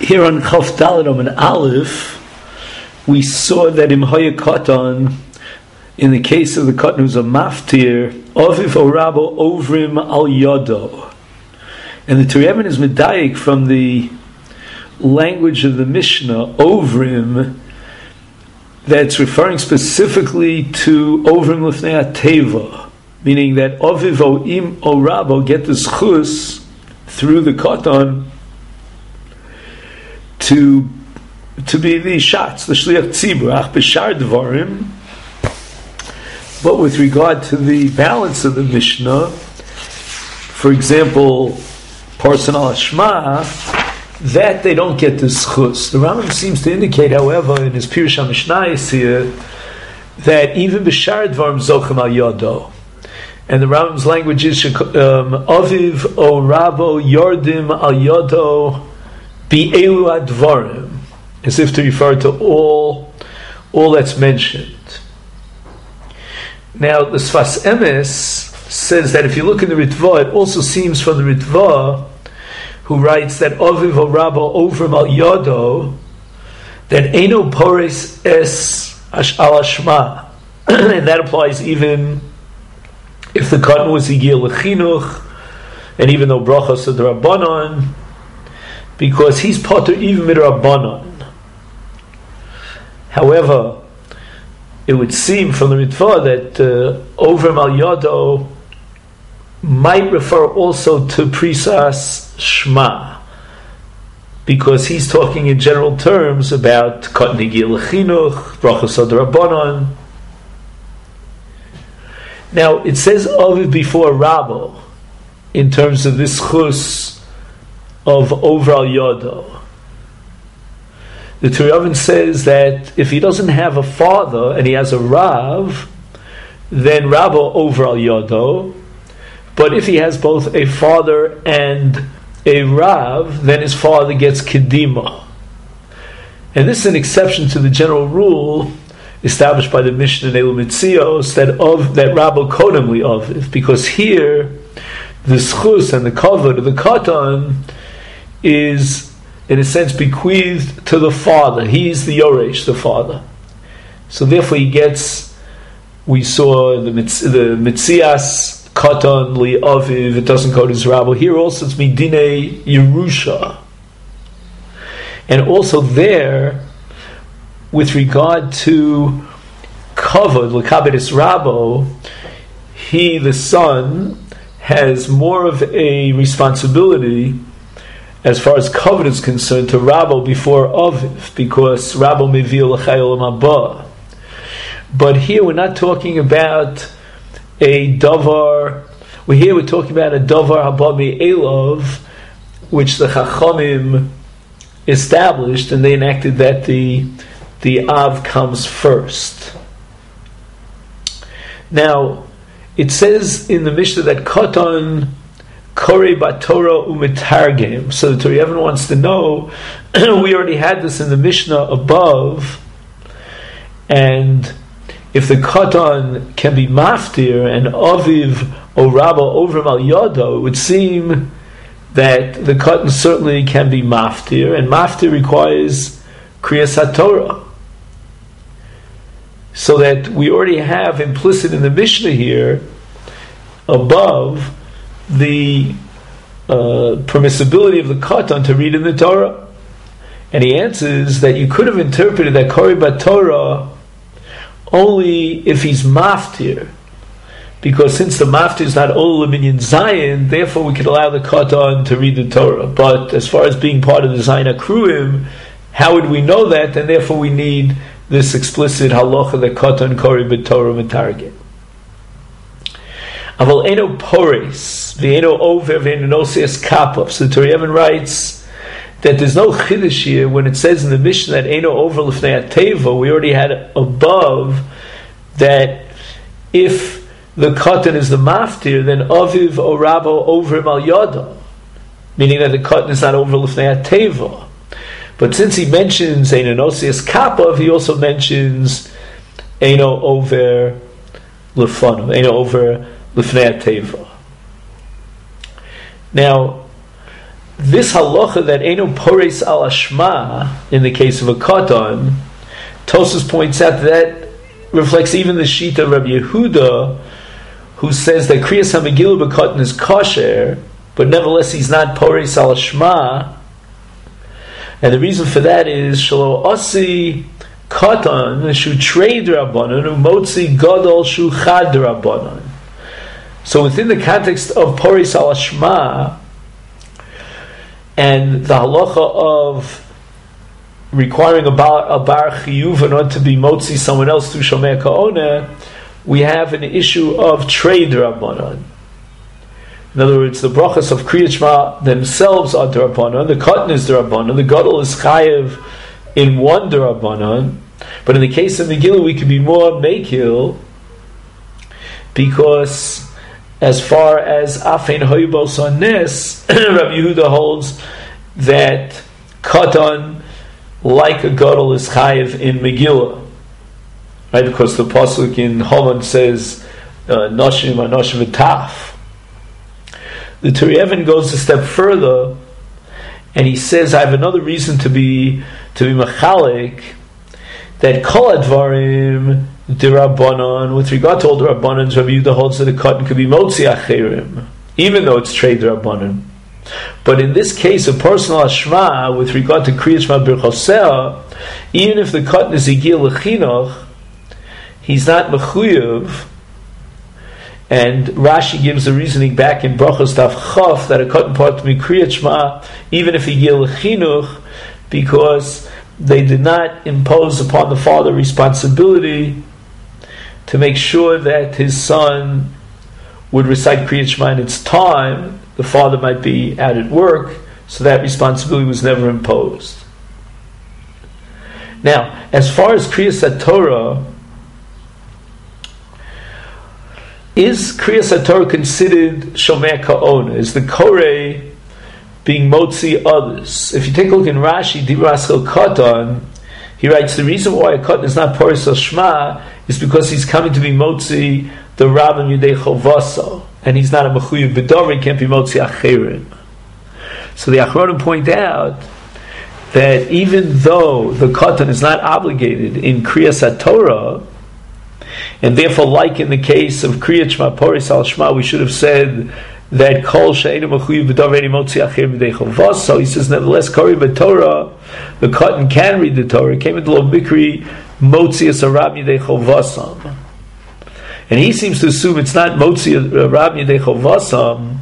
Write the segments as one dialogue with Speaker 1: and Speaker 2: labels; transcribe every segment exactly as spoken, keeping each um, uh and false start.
Speaker 1: here on Chaf Dalet and Aleph, we saw that in Hoya Katan, in the case of the Katan who's a maftir, Oviv o Rabo Ovrim al Yodo. And the Torah Even is medayik from the language of the Mishnah, Ovrim, that's referring specifically to Ovrim Lifnei HaTeva, meaning that Oviv o Im o Rabo get the schus through the Katan to to be the shots, the shliach tzibur, ach b'shar dvarim. But with regard to the balance of the Mishnah, for example, Parson al Hashma, that they don't get the schus. The Rambam seems to indicate, however, in his Pirush HaMishnayos here, that even b'shar dvarim zochem al yodo. And the Rambam's language is um, Aviv o Rabo Yordim al yodo bi'elu advarim, as if to refer to all all that's mentioned. Now, the Sfas Emes says that if you look in the Ritva, it also seems from the Ritva, who writes that Aviv o Rabo Ovrim al yodo, that Eino Pores es al Hashma, and that applies even if the Katan was Igil Lechinuch, and even though Brachos of the Rabbanon, because he's potter even midrabbanon. However, it would seem from the Ritva that uh, Ovrim al Yodo might refer also to Prisas Shma, because he's talking in general terms about Katan Igil Lechinuch, Brachos of the Rabbanon. Now, it says Aviv before Rabo in terms of this chus of over al yodo. The Torah Even says that if he doesn't have a father and he has a Rav, then Rabo over al yodo. But if he has both a father and a Rav, then his father gets kedima. And this is an exception to the general rule established by the Mishnah Neilu Mitzios that of that Rabo Kodem li Aviv, because here the schus and the kavod of the Katan is, in a sense, bequeathed to the father. He's the Yoresh, the father. So therefore he gets, we saw the, mitz, the Mitzias Katan li Aviv, it doesn't go to his Rabo. Here also it's Midine Yerusha. And also there, with regard to kavod, l'kabedis Rabo, he, the son, has more of a responsibility as far as kavod is concerned to Rabo before Aviv, because Rabo mevil l'chayil haba. But here we're not talking about a davar. Well, here we're talking about a davar haba me'elov, which the Chachamim established, and they enacted that the the Av comes first. Now, it says in the Mishnah that Katan Kore Batorah Umetargem. So the Torah Even wants to know, we already had this in the Mishnah above, and if the Katan can be maftir and Aviv o Rabo Ovrim al Yodo, it would seem that the Katan certainly can be maftir, and maftir requires Kriyas HaTorah. So that we already have implicit in the Mishnah here above the uh, permissibility of the Katan to read in the Torah. And he answers that you could have interpreted that Kori Batorah only if he's maftir, because since the maftir is not Ol Minyan Zayin, therefore we could allow the Katan to read the Torah. But as far as being part of the Zayin Akruim, how would we know that? And therefore we need this explicit halacha that Katan Kori B'Torah Metargem. Aval eno pores v'eno over v'eno nosias kapov. So the Torah Even writes that there's no chiddush here when it says in the Mishnah that eno over l'fnei hateva. We already had above that if the Katan is the maftir, then aviv o Rabo over al yodo, meaning that the Katan is not over l'fnei hateva. But since he mentions Eino Nosias Kapov, he also mentions Eino over Lefanov, Eino over Lefnei HaTeva. Now, this halacha that Eino Pores al Ashma in the case of a katan, Tosfos points out that reflects even the Shita of Rabbi Yehuda, who says that Kriyas HaMegillah b'katan is kosher, but nevertheless he's not Pores al Ashma. And the reason for that is Shalo Asi Katan Shu Trade Rabbanon Umotzi Gadol Shu Chad Rabbanon. So within the context of Pores al Ashma and the halacha of requiring a bar, a bar chiyuv in order to be motzi someone else through shomei ka'ona, we have an issue of trade Rabbanon. In other words, the brachas of Kriyat Shema themselves are D'Rabbanan, the Katan is D'Rabbanan, the Gadol is Chayev in one D'Rabbanan, but in the case of Megillah we could be more Mekil, because as far as Afein Hoybos on Nes, Rabbi Yehuda holds that Katan, like a Gadol, is Chayev in Megillah. Right, because the Pasuk in Haman says, Noshim Anoshim V'taf. The Turei Even goes a step further, and he says, "I have another reason to be to be machalik that kol advarim d'Rabbanan, with regard to all the Rabbanan, Rabbi Yehuda holds that a katan could be motzi acherim, even though it's trade Rabbanan. But in this case, a personal ashma with regard to Kriyat Shema b'chosea, even if the katan is igil l'chinuch, he's not mechuyev." And Rashi gives the reasoning back in Brachos Daf Chaf that a katan part to be Kriyat Shema, even if he gil chinuch, because they did not impose upon the father responsibility to make sure that his son would recite Kriyat Shema in its time. The father might be out at work, so that responsibility was never imposed. Now, as far as Kriyas HaTorah, is Kriyas HaTorah considered Shomei Ka'ona? Is the Koreh being Motzi others? If you take a look in Rashi, Dibra Aschel Katan, he writes, the reason why a Katan is not Pores Shema is because he's coming to be Motzi the Rabbim Yudei Chovaso, and he's not a Mechuyev B'Dor, he can't be Motzi Acherim. So the Achronim point out that even though the Katan is not obligated in Kriyas HaTorah, and therefore, like in the case of Kriyat Shema Pores al Shema, we should have said that Kol She'enu Mechuyev B'Dor Ve'eini Motzi Acherim B'Dei Chovos. So he says, nevertheless, Kori B'Torah, the Katan can read the Torah. It came into Lo Mikri Motzi As Rab Yidei Chovosam, and he seems to assume it's not Motzi Rab Yidei Chovosam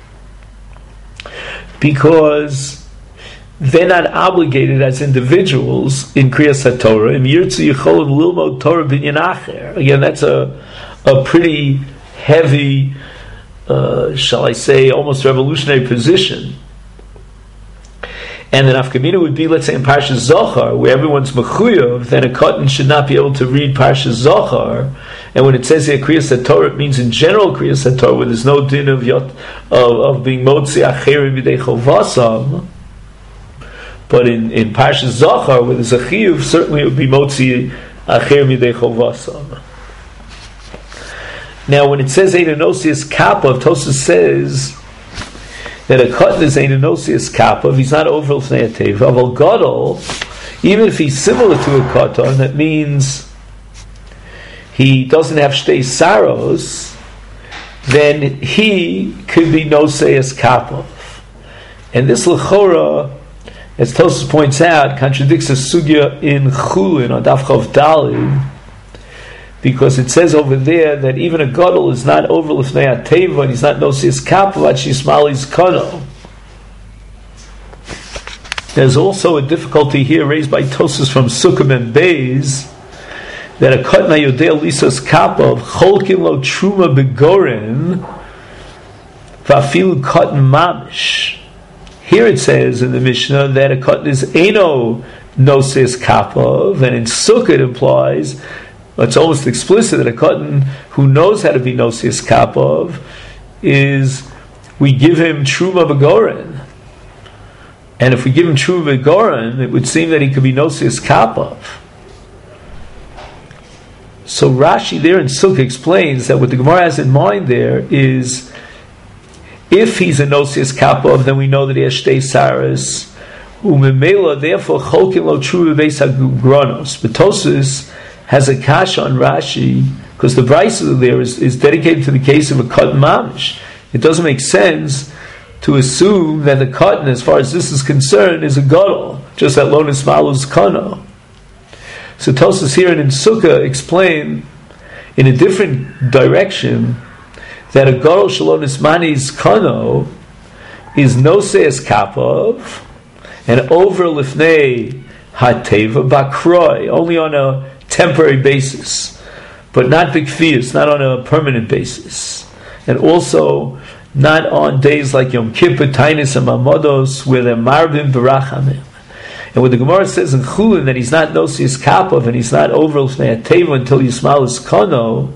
Speaker 1: because they're not obligated as individuals in Kriyas HaTorah. Im Yirtzu Yicholim Lilmod Torah Binyan Acher. Again, that's a a pretty heavy, uh, shall I say, almost revolutionary position. And the nafkamina would be, let's say, in Parshas Zohar, where everyone's mechuyev, then a katan should not be able to read Parshas Zohar. And when it says here Kriyas HaTorah, it means in general Kriyas HaTorah, where there's no din of yot, of, of being motzi acherim b'dei chovasam. But in, in Parshas Zohar, where there's a chiyuv, certainly it would be motzi acher midei chovasam. Now, when it says Einonosius Kappa, Tosfos says that a katan is Einonosius Kappa, he's not over l'fnei hateva. Aval gadol, even if he's similar to a katan, that means he doesn't have shtei saros, then he could be Noseus Kappa. And this l'chora, as Tosfos points out, contradicts a sugya in Chulin on Daf Chav Daled, because it says over there that even a gadol is not over l'fnei hateva, and he's not Noseus Kappa at Shismali's Kano. There's also a difficulty here raised by Tosfos from Sukkim and Beis, that a katan hayodei lisos kappa cholkin lo truma begoren va'afilu katan mamish. Here it says in the Mishnah that a katan is eno noseis kappa, and in Sukkah it implies, it's almost explicit, that a katan who knows how to be noseis kappa is, we give him truma begoren. And if we give him truma begoren, it would seem that he could be noseis kappa. So Rashi there in Sukkah explains that what the Gemara has in mind there is If he's a nosius kapov, then we know that he has shtei saras. Umemela, therefore, cholkin lo true beis hagronos. But Tosfos has a kasha on Rashi, because the brisa there is, is dedicated to the case of a katan mamish. It doesn't make sense to assume that the katan, as far as this is concerned, is a gadol, just that lo nismalu is kano. So Tosfos here and in Sukkah explain in a different direction that a gadol shelo nismani's kano is noseis kapov and over lifnei hateva bakroi, only on a temporary basis, but not bikfiyus, not on a permanent basis, and also not on days like Yom Kippur, Tainis, and Mamodos, where they're marbim barachamim. And when the Gemara says in Chulin that he's not nosius kapov and he's not over lifnei hateva until Yismael is kano,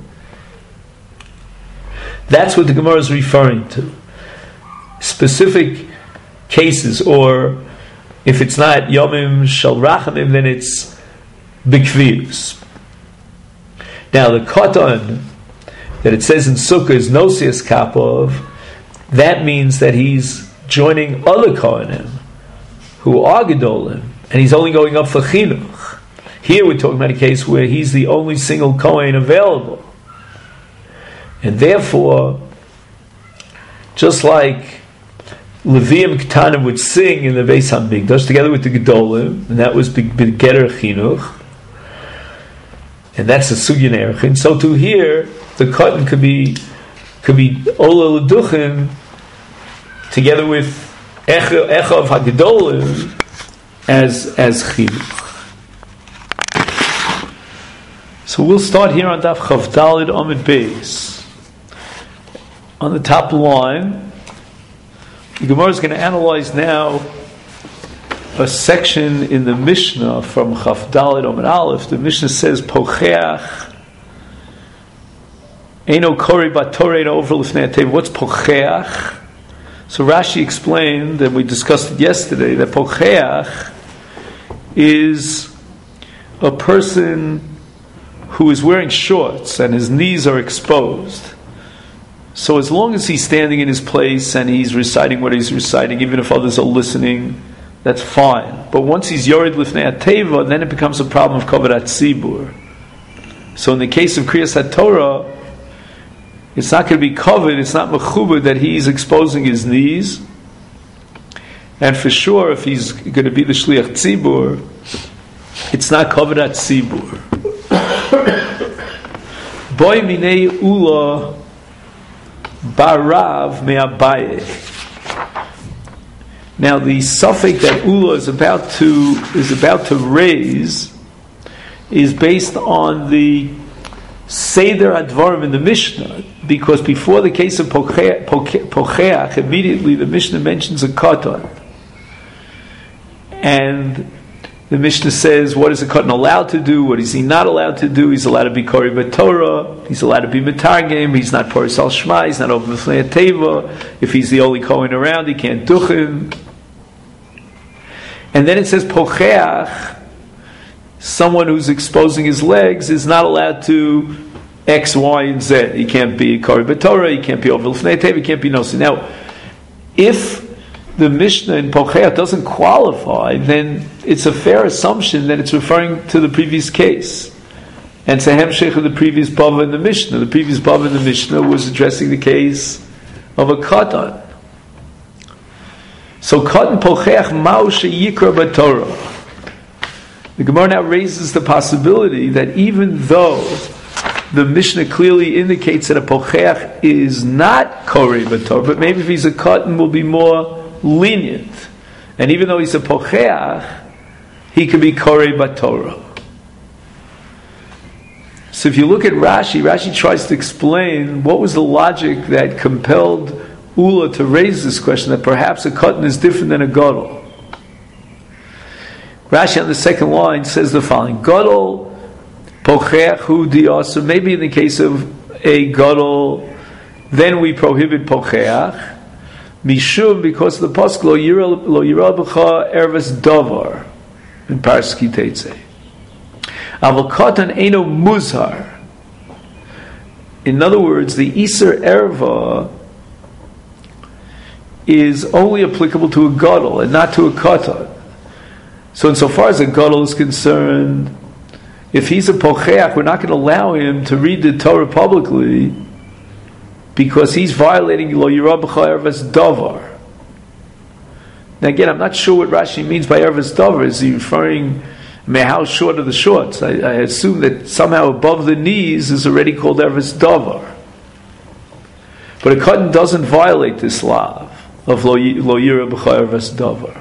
Speaker 1: that's what the Gemara is referring to. Specific cases, or if it's not Yomim Shal Rachamim, then it's Bikviyus. Now the Katan that it says in Sukkah is Nosius Kapov, that means that he's joining other Kohanim who are Gedolim, and he's only going up for Chinuch. Here we're talking about a case where he's the only single Kohen available. And therefore, just like Leviim Ketanim would sing in the Beis Hamikdash together with the Gedolim, and that was Begeter Chinuch, and that's a Sugyan Erchin. So to here, the Katan could be could be Ola L'Duchin together with Echav HaGedolim as as Chinuch. So we'll start here on Daf Chav Daled Amud Beis. On the top line, the Gemara is going to analyze now a section in the Mishnah from Chaf Daled Amud Aleph. The Mishnah says, Pocheach Eino Kori Batore Eino Over Lifnei Hateva. What's Pocheach? So Rashi explained, and we discussed it yesterday, that Pocheach is a person who is wearing shorts and his knees are exposed. So as long as he's standing in his place and he's reciting what he's reciting, even if others are listening, that's fine. But once he's yored lifnei hateva, then it becomes a problem of kavod hatzibur. So in the case of Kriyas HaTorah, it's not going to be covered, it's not mechubed that he's exposing his knees. And for sure, if he's going to be the shliach tzibur, it's not kavod hatzibur. Boy minei ula Barav me'abaye. Now the suffix that Ula is about to is about to raise is based on the Seder Advarim in the Mishnah, because before the case of Pocheach, Pocheach, immediately the Mishnah mentions a Katan, and the Mishnah says, what is a Katan allowed to do? What is he not allowed to do? He's allowed to be Kori B'Torah. He's allowed to be Metargim. He's not Poris Al Shema. He's not over Lifnei Hateva. If he's the only Kohen around, he can't duchen. And then it says Pocheach, someone who's exposing his legs is not allowed to X, Y, and Z. He can't be Kori B'Torah. He can't be over Lifnei Hateva. He can't be Nosi. Now, if the Mishnah in Pocheach doesn't qualify, then it's a fair assumption that it's referring to the previous case. And it's a hemshech of the previous Bava in the Mishnah. The previous Bava in the Mishnah was addressing the case of a Katan. So Katan Pocheach Mao Sheyikra B'Torah. The Gemara now raises the possibility that even though the Mishnah clearly indicates that a Pocheach is not Kori B'Torah, but maybe if he's a Katan will be more lenient, and even though he's a pocheach, he could be Kori B'Torah. So if you look at Rashi, Rashi tries to explain what was the logic that compelled Ula to raise this question, that perhaps a katan is different than a gadol. Rashi on the second line says the following: Gadol pocheach hu di'asa. Maybe in the case of a gadol, then we prohibit pocheach. Mishum, because the pasuk lo yira lo yira b'cha erves davar in Parshat Ki Teitzei. Aval katan eino muzhar. In other words, the iser erva is only applicable to a gadol and not to a katan. So insofar as a gadol is concerned, if he's a pocheach, we're not going to allow him to read the Torah publicly because he's violating lo yirah b'cha ervas davar. Now again, I'm not sure what Rashi means by ervas davar. Is he referring, I mean, how short are the shorts? I, I assume that somehow above the knees is already called ervas davar. But a katan doesn't violate this law of lo yirah b'cha ervas davar.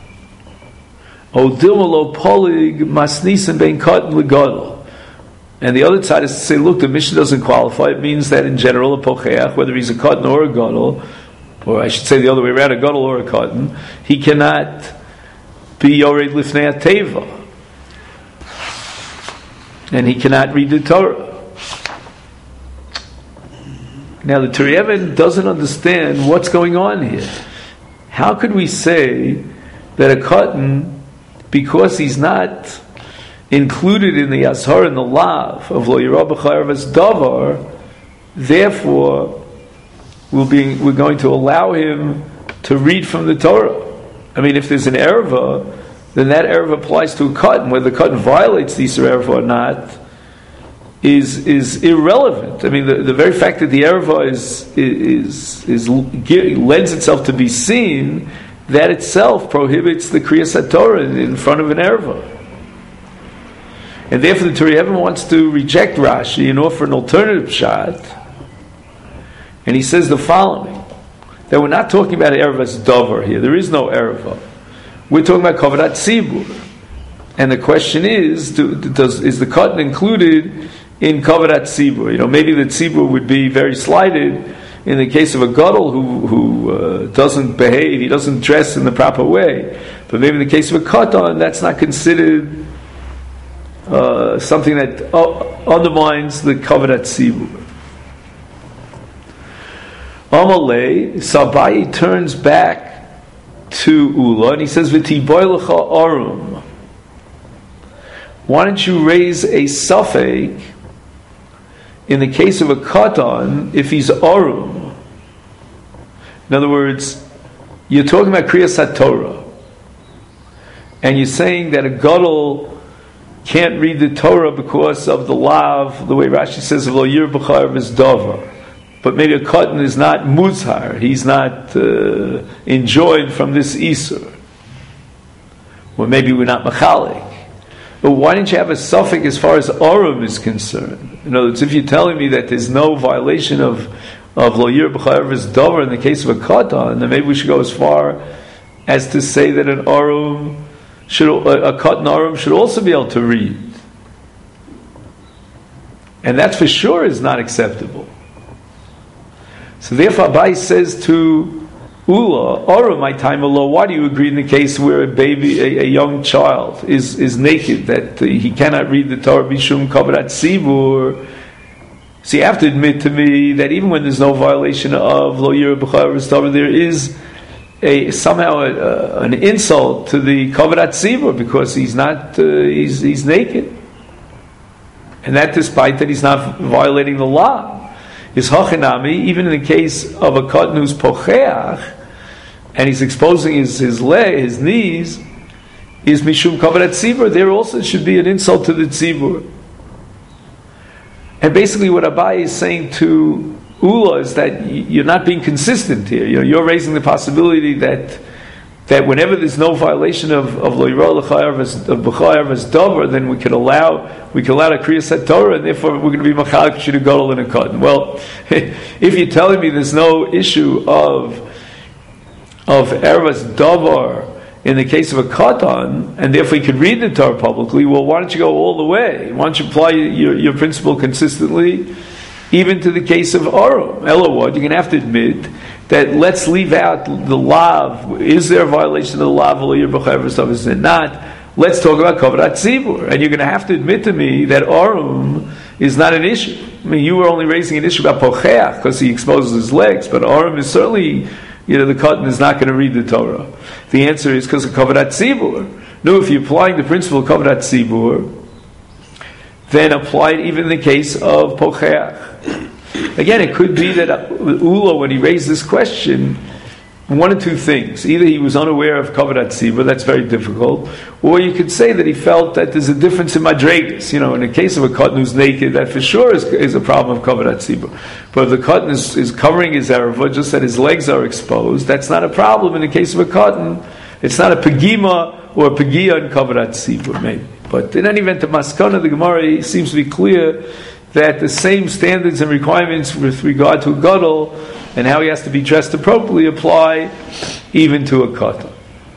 Speaker 1: O dilma lo polig masnisin bein katan legadol. And the other side is to say, look, the Mishnah doesn't qualify. It means that in general, a pocheach, whether he's a katan or a gadol, or I should say the other way around, a gadol or a katan, he cannot be yored lifnei teva, and he cannot read the Torah. Now the Turei Even doesn't understand what's going on here. How could we say that a katan, because he's not included in the Ashar and the Lav of Lo Yirah B'cha Ervas Davar, therefore we'll be, we're going to allow him to read from the Torah? I mean, if there's an Erva, then that Erva applies to a katan. Whether the katan violates the Yisur Erva or not is is irrelevant. I mean, the, the very fact that the Erva is, is, is, is lends itself to be seen, that itself prohibits the Kriyas HaTorah in front of an Erva. And therefore the Turei Even wants to reject Rashi and offer an alternative shot. And he says the following, that we're not talking about Ervas Dover here. There is no Erva. We're talking about Kavadat Tzibur. And the question is, do, does, is the katan included in Kavadat Tzibur? You know, maybe the Tzibur would be very slighted in the case of a gadol who, who uh, doesn't behave, he doesn't dress in the proper way. But maybe in the case of a katan, that's not considered Uh, something that uh, undermines the Kavadat Tzibur. Amalei, Sabai turns back to Ula and he says, V'tiboy lecha arum. Why don't you raise a suffix in the case of a katan if he's arum? In other words, you're talking about Kriyas HaTorah and you're saying that a gadol can't read the Torah because of the lav, the way Rashi says, of lo yirah b'cha ervas davar. But maybe a katan is not muzhar, he's not uh, enjoyed from this isur. Or maybe we're not machalik. But why didn't you have a suffix as far as arum is concerned? In other words, if you're telling me that there's no violation of of lo yirah b'cha ervas davar in the case of a katan, then maybe we should go as far as to say that an arum Should, a, a katan arum should also be able to read, and that for sure is not acceptable. So therefore, Abai says to Ula, arum my time alone. Why do you agree in the case where a baby, a, a young child, is is naked that uh, he cannot read the Torah bishum kavadat tzibur? So you have to admit to me that even when there's no violation of lo yirah b'cha ervas davar, there is A, somehow a, uh, an insult to the Kavadat Tzibur because he's not uh, he's he's naked, and that despite that he's not violating the law. Is hachinami even in the case of a katan who's pocheach and he's exposing his his leg, his knees, is mishum Kavadat Tzibur. There also should be an insult to the Tzibur. And basically, what Abai is saying to Ula is that you're not being consistent here. You know, you're raising the possibility that that whenever there's no violation of of lo yirah b'cha ervas davar, then we can allow we can allow a kriyas HaTorah, and therefore we're going to be machalik shid a gadol and a katan. Well, if you're telling me there's no issue of of ervas davar in the case of a katan, and therefore you can read the Torah publicly, well, why don't you go all the way? Why don't you apply your your principle consistently? Even to the case of arum, Elowad, you're going to have to admit that let's leave out the lav. Is there a violation of the lav? Is there not? Let's talk about Kavadat Tzibur. And you're going to have to admit to me that arum is not an issue. I mean, you were only raising an issue about pocheach because he exposes his legs, but arum is certainly, you know, the katan is not going to read the Torah. The answer is because of Kavadat Tzibur. No, if you're applying the principle of Kavadat Tzibur, then apply it even in the case of pocheach. Again, it could be that Ula, when he raised this question, one of two things. Either he was unaware of Kavod Tzibur, that's very difficult, or you could say that he felt that there's a difference in Madregas. You know, in the case of a Katan who's naked, that for sure is, is a problem of Kavod Tzibur. But if the Katan is, is covering his Erev, just that his legs are exposed, that's not a problem in the case of a Katan. It's not a Pegima or a Pegia in Kavod Tzibur, maybe. But in any event, the Maskana, the Gemara, seems to be clear that the same standards and requirements with regard to a Gadol and how he has to be dressed appropriately apply even to a Katan.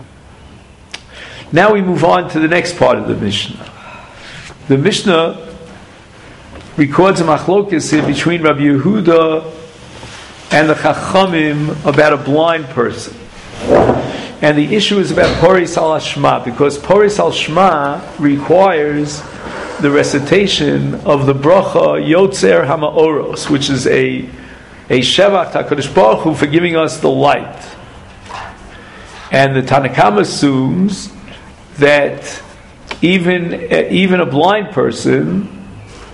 Speaker 1: Now we move on to the next part of the Mishnah. The Mishnah records a machlokes here between Rabbi Yehuda and the Chachamim about a blind person. And the issue is about Poris al Shma, because Poris al Shma requires the recitation of the bracha Yotzer Hamaoros, which is a a Shevach HaKadosh Baruch Hu for giving us the light. And the Tanakam assumes that even even a blind person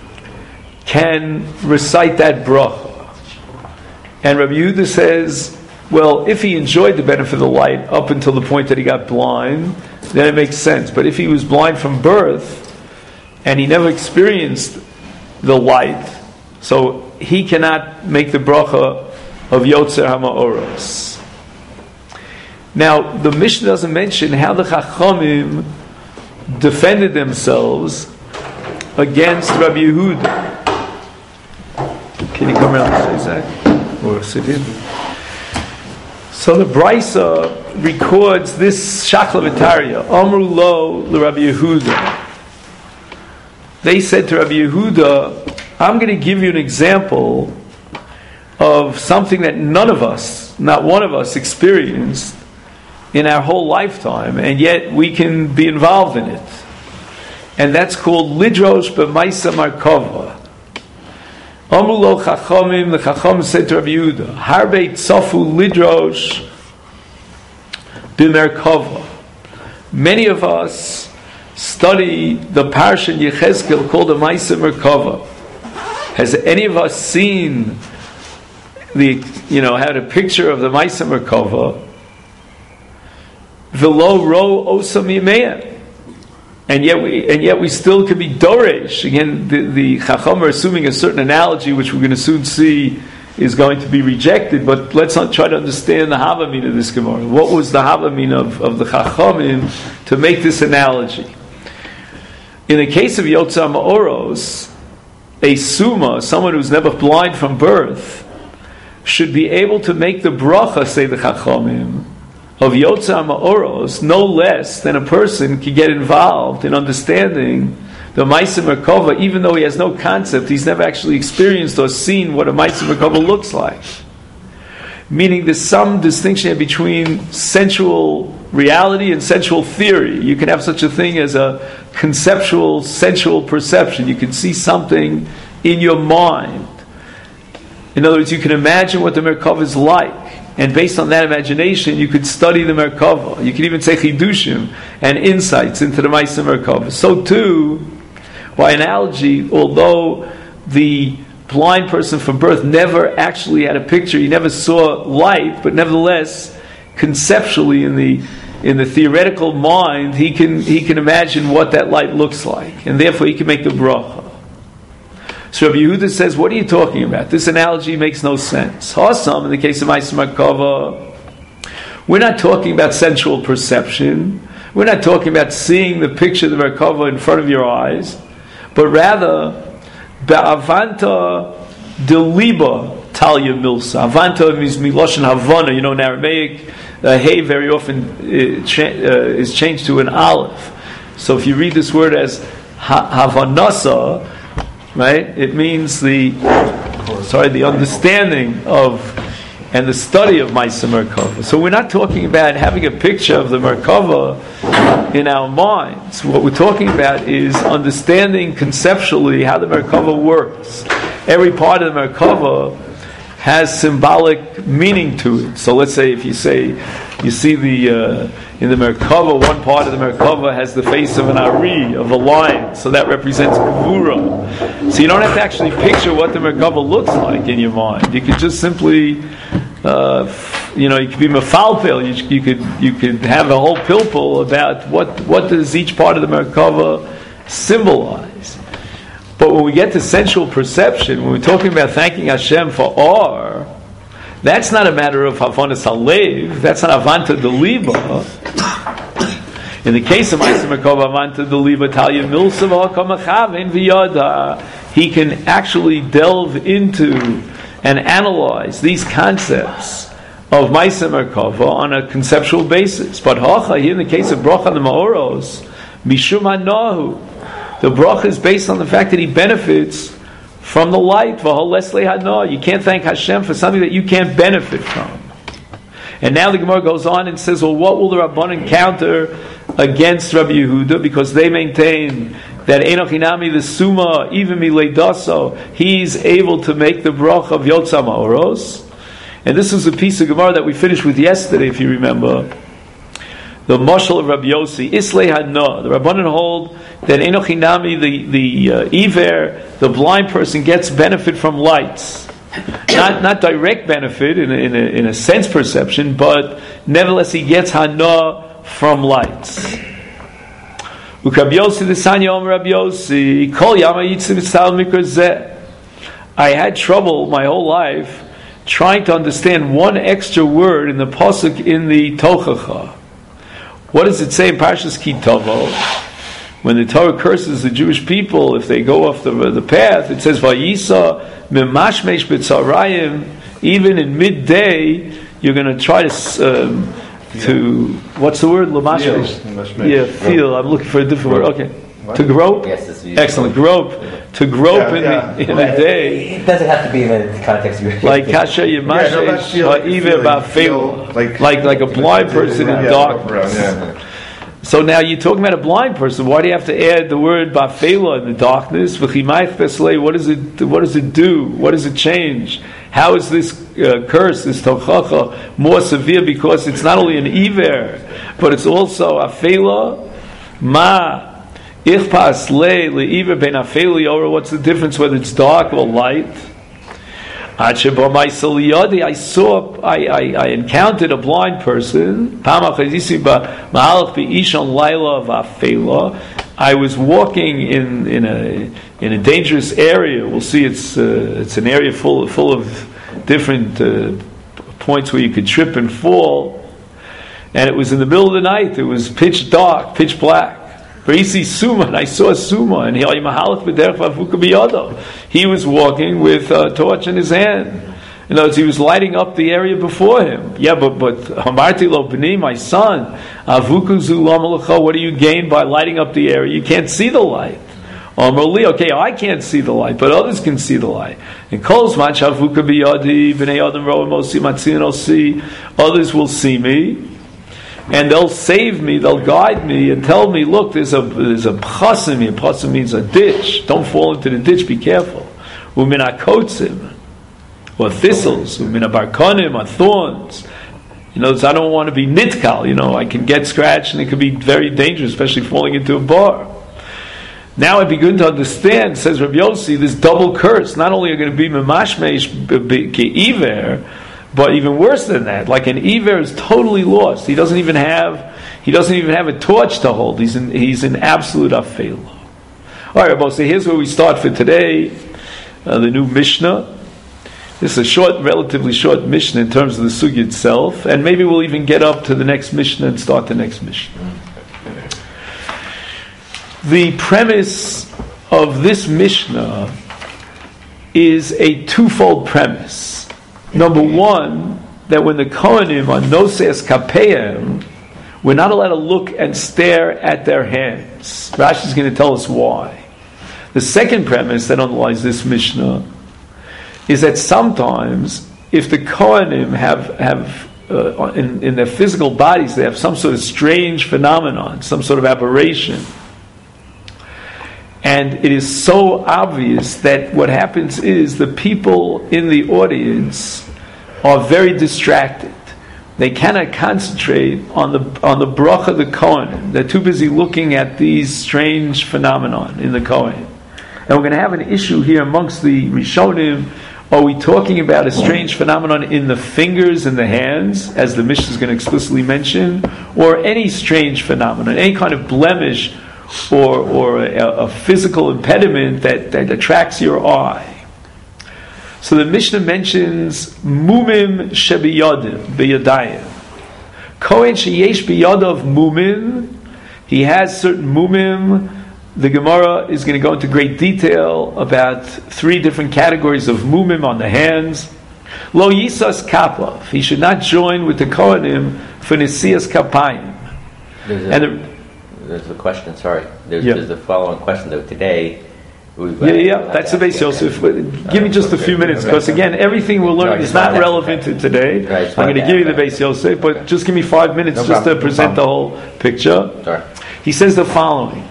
Speaker 1: can recite that bracha. And Rabbi Yehuda says, well, if he enjoyed the benefit of the light up until the point that he got blind, then it makes sense. But if he was blind from birth and he never experienced the light, so he cannot make the bracha of Yotzer HaMa'oros. Now, the Mishnah doesn't mention how the Chachamim defended themselves against Rabbi Yehuda. Can you come around and say that? Or sit in? So the Brisa records this Shakla V'Tarya, Amru Lo L'Rabbi Yehuda. They said to Rabbi Yehuda, I'm going to give you an example of something that none of us, not one of us, experienced in our whole lifetime, and yet we can be involved in it. And that's called Lidrosh B'Maisa Markova. Amru Lo Chachamim, the Chacham said to Rabbi Yehuda, Harbe Tzofu Lidrosh B'Merkova. Many of us study the parsha in Yechezkel called the Maisa Merkava. Has any of us seen the, you know, had a picture of the Maisa Merkava? V'lo ro osam yimea. And yet we, and yet we still could be doresh. Again, the, the Chacham are assuming a certain analogy, which we're going to soon see is going to be rejected. But let's not try to understand the Havamin of this Gemara. What was the Havamin of, of the Chachamim to make this analogy? In the case of Yotzer Ma'oros, a Suma, someone who's never blind from birth, should be able to make the bracha, say the Chachamim, of Yotzer Ma'oros, no less than a person can get involved in understanding the Maisa Merkava, even though he has no concept, he's never actually experienced or seen what a Maisa Merkava looks like. Meaning there's some distinction between sensual reality and sensual theory. You can have such a thing as a conceptual, sensual perception. You can see something in your mind. In other words, you can imagine what the Merkava is like. And based on that imagination, you could study the Merkava. You could even say chidushim and insights into the Maisa Merkava. So too, by analogy, although the blind person from birth never actually had a picture, he never saw light, but nevertheless, conceptually in the in the theoretical mind, he can he can imagine what that light looks like, and therefore he can make the bracha. So Rabbi Yehuda says, what are you talking about? This analogy makes no sense. Hasam, in the case of Maisa Merkava, we're not talking about sensual perception. We're not talking about seeing the picture of the Merkava in front of your eyes, but rather, Be'avanta deliba talya milsa. Avanta means miloshen havana. You know, in Aramaic, uh, hey very often uh, cha- uh, is changed to an aleph. So if you read this word as ha- havanasa, right, it means the sorry the understanding of and the study of Maisa Merkava. So we're not talking about having a picture of the Merkava in our minds. What we're talking about is understanding conceptually how the Merkava works. Every part of the Merkava has symbolic meaning to it. So let's say if you say, you see the uh, in the Merkava, one part of the Merkava has the face of an Ari, of a lion, so that represents Gevura. So you don't have to actually picture what the Merkava looks like in your mind. You can just simply Uh, you know, you could be mefalpel. You, you could you could have a whole pilpul about what what does each part of the Merkava symbolize. But when we get to sensual perception, when we're talking about thanking Hashem for or, that's not a matter of havanas halev. That's not avanta deliba. In the case of Ma'aser Merkava avanta deliba talya milsav hakamechaven v'yada, he can actually delve into and analyze these concepts of Ma'aser Merkava on a conceptual basis. But hacha, here in the case of bracha the Ma'oros, mishum hanahu, the bracha is based on the fact that he benefits from the light. V'hol lesle hana, you can't thank Hashem for something that you can't benefit from. And now the Gemara goes on and says, well, what will the Rabbanan counter against Rabbi Yehuda? Because they maintain that Enoch Hinami, the Summa, even Mileidaso, he's able to make the bracha of Yotza Ma'oros. And this is a piece of Gemara that we finished with yesterday, if you remember. The Mashal of Rabbi Yossi, Islay Hana. The Rabbanan hold that Enoch Hinami, the, the uh, Iver, the blind person, gets benefit from lights. Not not direct benefit in a, in, a, in a sense perception, but nevertheless he gets Hana from lights. I had trouble my whole life trying to understand one extra word in the pasuk in the Tochacha. What does it say in Parshas Ki Tavo? When the Torah curses the Jewish people if they go off the, the path, it says Vayisa memashmesh b'tzarayim. Even in midday, you're going to try to um, to what's the word? Lamashmesh. Yeah, feel. I'm looking for a different word. Okay, what? To grope. Yes, excellent. Grope. To grope yeah, in, yeah. The, in well, the day.
Speaker 2: It doesn't have to be in the context of
Speaker 1: like kasha yemashesh even ba'fil, like like like a blind person in darkness. Yeah. So now you're talking about a blind person. Why do you have to add the word ba'fela in the darkness? What does it? What does it do? What does it change? How is this uh, curse, this tochacha, more severe? Because it's not only an iver, but it's also afela ma ichpas le leiver ben afeli over. What's the difference whether it's dark or light? I saw, I, I, I encountered a blind person. I was walking in, in a in a dangerous area. We'll see. It's uh, it's an area full full of different uh, points where you could trip and fall. And it was in the middle of the night. It was pitch dark, pitch black. Suma, and I saw Suma, and he was walking with a torch in his hand. In other words, he was lighting up the area before him. Yeah, but but Hamarti lo b'ni, my son, avuku zu lamalecha. What do you gain by lighting up the area? You can't see the light. Amrli, okay, I can't see the light, but others can see the light. And kol zman shavuka biyadi b'nei adam ro'im osi matzin osi. Others will see me. And they'll save me, they'll guide me, and tell me, look, there's a there's a pchasim here. Pchasim means a ditch. Don't fall into the ditch, be careful. Umina kotzim, or thistles. Umina barkonim, or thorns. You know, I don't want to be nitkal. You know, I can get scratched, and it could be very dangerous, especially falling into a bar. Now I begin to understand, says Rabbi Yossi, this double curse. Not only are going to be memashmesh ke'iver, but even worse than that, like an Iver is totally lost. He doesn't even have he doesn't even have a torch to hold. He's in he's in absolute afela. All right, Rabbi, so here's where we start for today. Uh, the new Mishnah. This is a short, relatively short Mishnah in terms of the sugya itself, and maybe we'll even get up to the next Mishnah and start the next Mishnah. The premise of this Mishnah is a twofold premise. Number one, that when the Kohanim are noses kapeim, we're not allowed to look and stare at their hands. Rashi is going to tell us why. The second premise that underlies this Mishnah is that sometimes, if the Kohanim have have uh, in, in their physical bodies, they have some sort of strange phenomenon, some sort of aberration. And it is so obvious that what happens is the people in the audience are very distracted. They cannot concentrate on the on the bracha of the Kohen. They're too busy looking at these strange phenomenon in the Kohen. And we're going to have an issue here amongst the Rishonim Are we talking about a strange phenomenon in the fingers and the hands, as the Mishnah is going to explicitly mention, or any strange phenomenon, any kind of blemish or, or a, a physical impediment that, that attracts your eye? So the Mishnah mentions mumim shebiyadim, biyadayim. Kohen sheyesh biyadav mumim, he has certain mumim. The Gemara is going to go into great detail about three different categories of mumim on the hands. Lo yisas kapav, he should not join with the Kohanim for nesias kapayim.
Speaker 2: There's a,
Speaker 1: and the,
Speaker 2: there's a question, sorry. There's,
Speaker 1: yeah.
Speaker 2: there's the following question, though, today.
Speaker 1: Yeah, yeah, that's the base, Yosef. Give me just a few minutes, because again, everything we'll learn is not relevant to today. I'm going to give you the base, Yosef, but just give me five minutes just to present the whole picture. He says the following,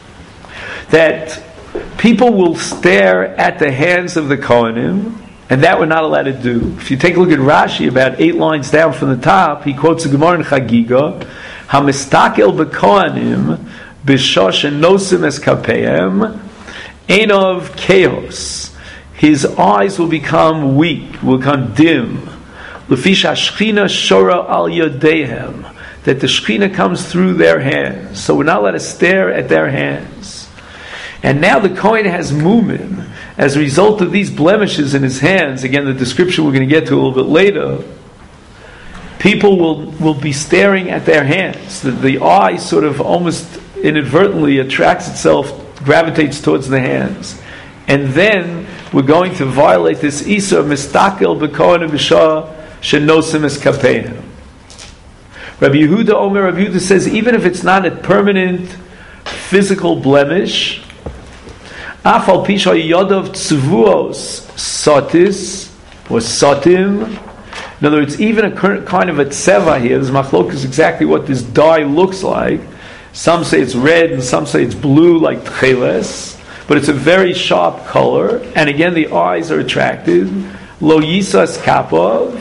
Speaker 1: that people will stare at the hands of the Kohanim, and that we're not allowed to do. If you take a look at Rashi, about eight lines down from the top, he quotes the Gemara in Chagiga, HaMistakel b'Kohanim b'shosh nosim es kapeim ein of chaos. His eyes will become weak, will become dim. Lefish hashchina shora al yadehem, that the Shekhinah comes through their hands. So we're not allowed to stare at their hands. And now the Kohen has mumim. As a result of these blemishes in his hands, again the description we're going to get to a little bit later, people will, will be staring at their hands. The, the eye sort of almost inadvertently attracts itself, gravitates towards the hands. And then we're going to violate this Isur mistakel b'kohen b'shah shenosim es kapeim. Rabbi Yehuda Omer, Rabbi Yehuda says, even if it's not a permanent physical blemish, afal pisha yodav tzvuos sotis or sotim. In other words, even a kind of a tseva here, this machlok is exactly what this dye looks like. Some say it's red and some say it's blue like tcheles, but it's a very sharp color, and again the eyes are attracted. Lo yisas kapav.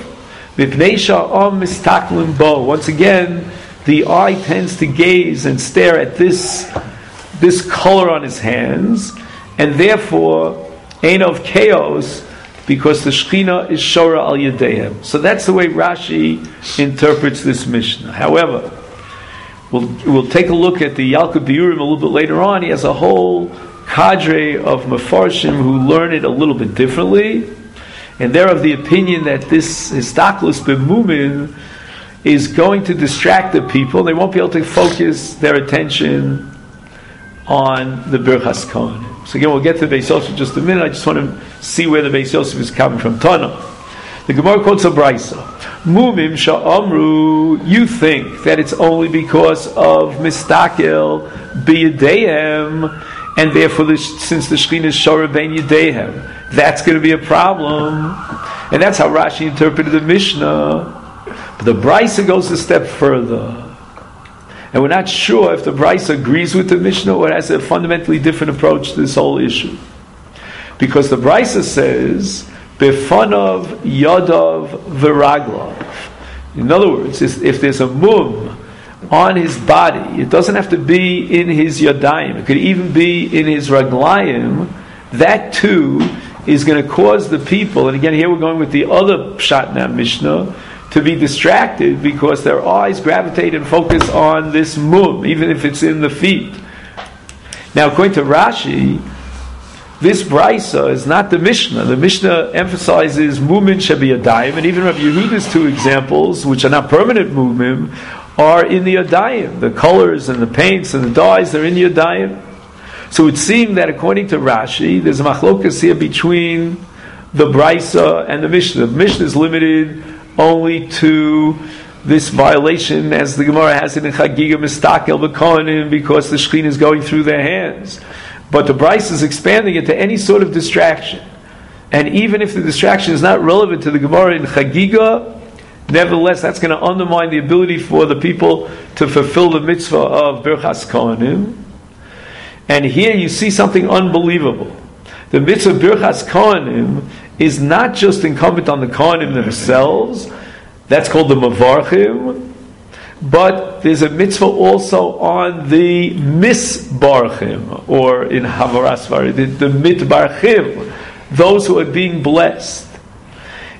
Speaker 1: Once again, the eye tends to gaze and stare at this this color on his hands, and therefore, ein of chaos, because the Shekhinah is shora al yadehem. So that's the way Rashi interprets this Mishnah. However, we'll we'll take a look at the Yalkut Biurim a little bit later on. He has a whole cadre of Mefarshim who learn it a little bit differently. And they're of the opinion that this histaklus b'mumin is going to distract the people. They won't be able to focus their attention on the Birchas Kohanim. So again, we'll get to the Beis Yosef in just a minute. I just want to see where the Beis Yosef is coming from. Tana. The Gemara quotes a Brisa. Mumim sha'amru, you think that it's only because of mistakel b'yadehem, and therefore, the, since the Shekhinah is shora ben yadehem, that's going to be a problem. And that's how Rashi interpreted the Mishnah. But the Brisa goes a step further. And we're not sure if the Brisa agrees with the Mishnah or has a fundamentally different approach to this whole issue. Because the Brisa says, Befanov Yadav Viraglav. In other words, if there's a mum on his body, it doesn't have to be in his yadayim, it could even be in his raglayim, that too is going to cause the people, and again here we're going with the other pshat in our Mishnah, to be distracted because their eyes gravitate and focus on this mum, even if it's in the feet. Now according to Rashi, this brisa is not the Mishnah. The Mishnah emphasizes mumin shabiyadayim, and even Rabbi Yehuda's two examples, which are not permanent mumim, are in the yadayim. The colors and the paints and the dyes, they're in the yadayim. So it would seem that according to Rashi, there's a machlokas here between the Brisa and the Mishnah. The Mishnah is limited only to this violation, as the Gemara has it in Chagiga Mistakel B'Kohanim, because the Shekhinah is going through their hands. But the Brisa is expanding it to any sort of distraction. And even if the distraction is not relevant to the Gemara in Chagiga, nevertheless, that's going to undermine the ability for the people to fulfill the mitzvah of Birchas Kohanim. And here you see something unbelievable. The mitzvah of Birchas Kohanim is not just incumbent on the Kohanim themselves, that's called the Mavarchim, but there's a mitzvah also on the Misbarchim, or in Havaras Vari, the, the Mitbarchim, those who are being blessed.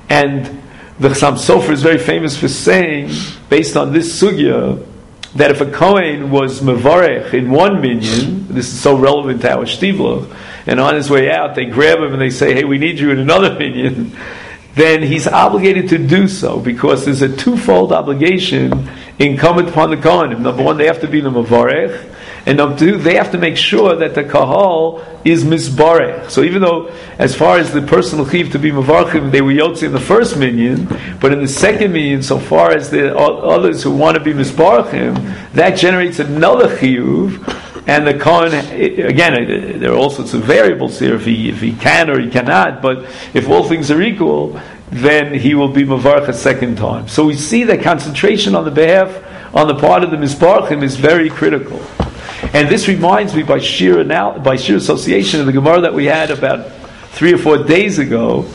Speaker 1: And the Chassam Sofer is very famous for saying, based on this sugya, that if a Kohen was mevarech in one minyan, this is so relevant to our shtibla, and on his way out they grab him and they say, hey, we need you in another minyan, then he's obligated to do so, because there's a twofold obligation incumbent upon the Kohanim. Number one, they have to be the mevarech, and number two, they have to make sure that the kahal is misbarech. So even though, as far as the personal chiv to be mevarchim, they were yotzi in the first minyan, but in the second minyan, so far as the others who want to be misbarchim, that generates another chiyuv. And the Kohen, again, there are all sorts of variables here, if he if he can or he cannot, but if all things are equal, then he will be mevarch a second time. So we see that concentration on the behalf, on the part of the misbarchim is very critical. And this reminds me, by sheer anal- by sheer association, of the Gemara that we had about three or four days ago,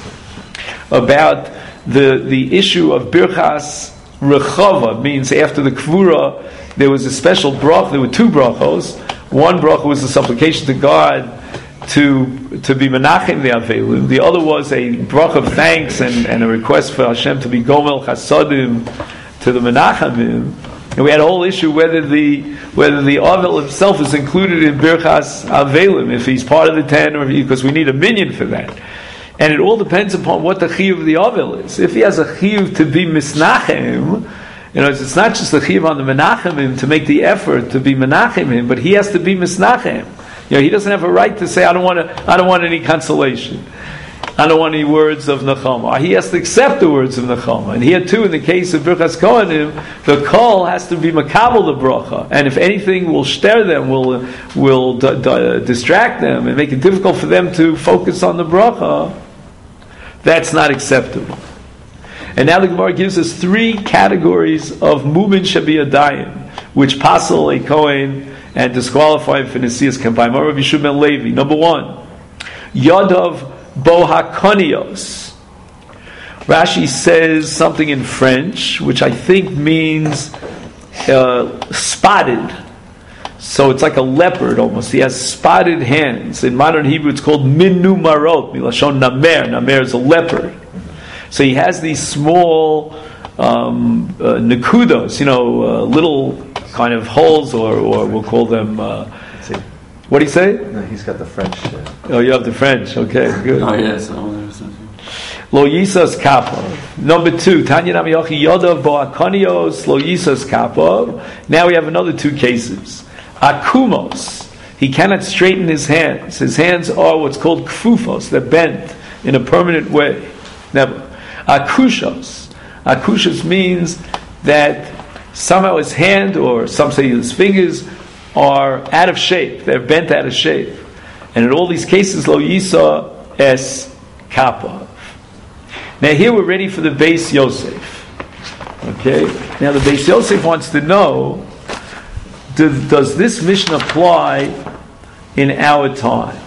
Speaker 1: about the the issue of Birchas Rechava, means after the Kvura, there was a special brach, there were two brachos. One bracha was a supplication to God to to be menachem the Avelim. The other was a brach of thanks and, and a request for Hashem to be gomel chasadim to the menachemim. And we had a whole issue whether the whether the Avel himself is included in Birchas Avelim, if he's part of the ten, or because we need a minyan for that. And it all depends upon what the chiyuv of the Avel is. If he has a chiyuv to be misnachem, you know, it's not just the chiyuv on the menachemim to make the effort to be menachemim, but he has to be misnachem. You know, he doesn't have a right to say, I don't want to, I don't want any consolation. I don't want any words of Nechama. He has to accept the words of Nechama. And here too, in the case of Birchas Kohanim, the kol has to be makabel the bracha. And if anything will stir them, will will d- d- distract them, and make it difficult for them to focus on the bracha, that's not acceptable. And now the Gemara gives us three categories of mumin shabiyadayim, which pasel a Kohen and disqualify him for Nesias Kampayim. Rabbi Yishub ben Levi. Number one, Yadav Bohakonios. Rashi says something in French, which I think means uh, spotted. So it's like a leopard almost. He has spotted hands. In modern Hebrew it's called minu marot, milashon namer. Namer is a leopard. So he has these small um, uh, nekudos, you know, uh, little kind of holes, or, or we'll call them... Uh, what do you say?
Speaker 3: No, he's got the French. Uh,
Speaker 1: oh, you have the French. Okay, good.
Speaker 4: Oh, yes.
Speaker 1: Lo yisas kapov. Number two, Tanya Namiyochi Yodav Boakonios Lo yisas kapov. Now we have another two cases. Akumos. He cannot straighten his hands. His hands are what's called kfufos. They're bent in a permanent way. Never. Akushos. Akushos means that somehow his hand, or some say his fingers, are out of shape. They're bent out of shape. And in all these cases, lo yisa es kappa. Now here we're ready for the Beis Yosef. Okay? Now the Beis Yosef wants to know, do, does this mission apply in our time?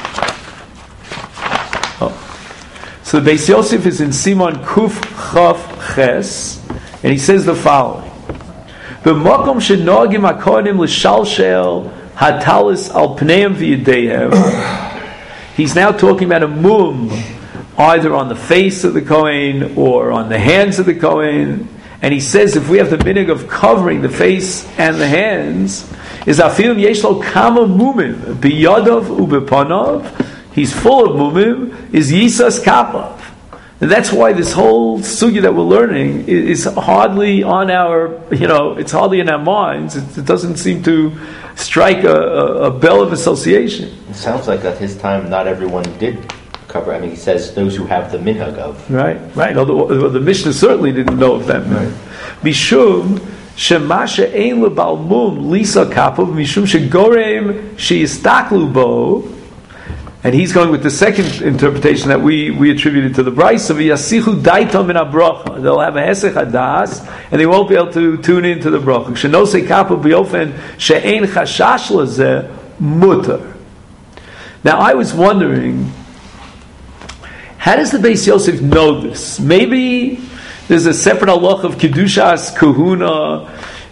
Speaker 1: Oh. So the Beis Yosef is in Simon Kuf Chaf Ches, and he says the following. B'makom shenogim hakohanim l'shalshel hatalis al pneim v'yedeihem. He's now talking about a mum, either on the face of the Kohen or on the hands of the Kohen. And he says if we have the minhag of covering the face and the hands, is afilim yesh lo kama mumim biyadav ubepanov. He's full of mumim. Is yisas kapav. And that's why this whole sugya that we're learning is hardly on our, you know, it's hardly in our minds. It, it doesn't seem to strike a, a, a bell of association.
Speaker 2: It sounds like at his time not everyone did cover. I mean, he says those who have the minhag of.
Speaker 1: Right, right. Although the Mishnah certainly didn't know of that. Right. Mishum shemasha ein lebal mum lisa kapav mishum shegorem sheistaklu bo. And he's going with the second interpretation that we, we attributed to the Bryce of Yasichu Daitom in Abracha. They'll have a Hesech Hadas, and they won't be able to tune into the Bracha. Shenose Kappa B'yofen She'ein Chashash Lazeh Mutter. Now I was wondering, how does the Beis Yosef know this? Maybe there's a separate halach of Kedushas Kahuna,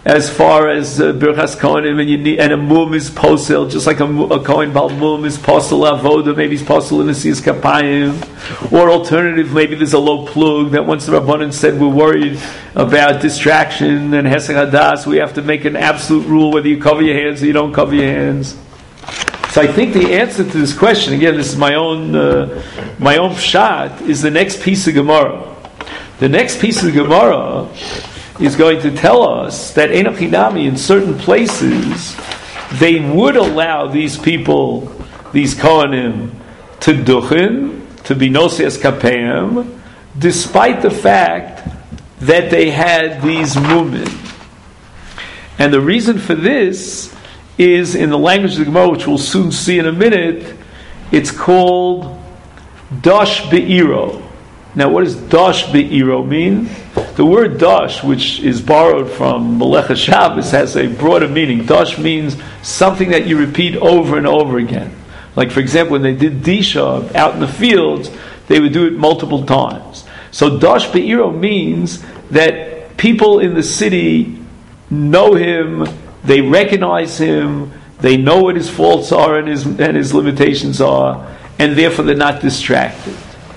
Speaker 1: as far as uh, Birchas Kohanim, and you need, and a mum is posel, just like a, a Kohen Bal mum is posel avoda, maybe he's posel in the Siyas Kapayim, or alternative, maybe there's a low plug that once the Rabbanan said we're worried about distraction and Hesed Hadas, we have to make an absolute rule whether you cover your hands or you don't cover your hands. So I think the answer to this question, again, this is my own uh, my own pshat, is the next piece of Gemara. The next piece of Gemara is going to tell us that Ein Achinami, in certain places, they would allow these people, these Kohanim, to duchen, to be Nosias Kapeim, despite the fact that they had these mumin. And the reason for this is, in the language of the Gemara, which we'll soon see in a minute, it's called Dosh Be'iro. Now, what does Dosh Be'iro mean? The word Dosh, which is borrowed from Melecha Shabbos, has a broader meaning. Dosh means something that you repeat over and over again. Like, for example, when they did Disha out in the fields, they would do it multiple times. So Dosh Be'iro means that people in the city know him, they recognize him, they know what his faults are and his, and his limitations are, and therefore they're not distracted.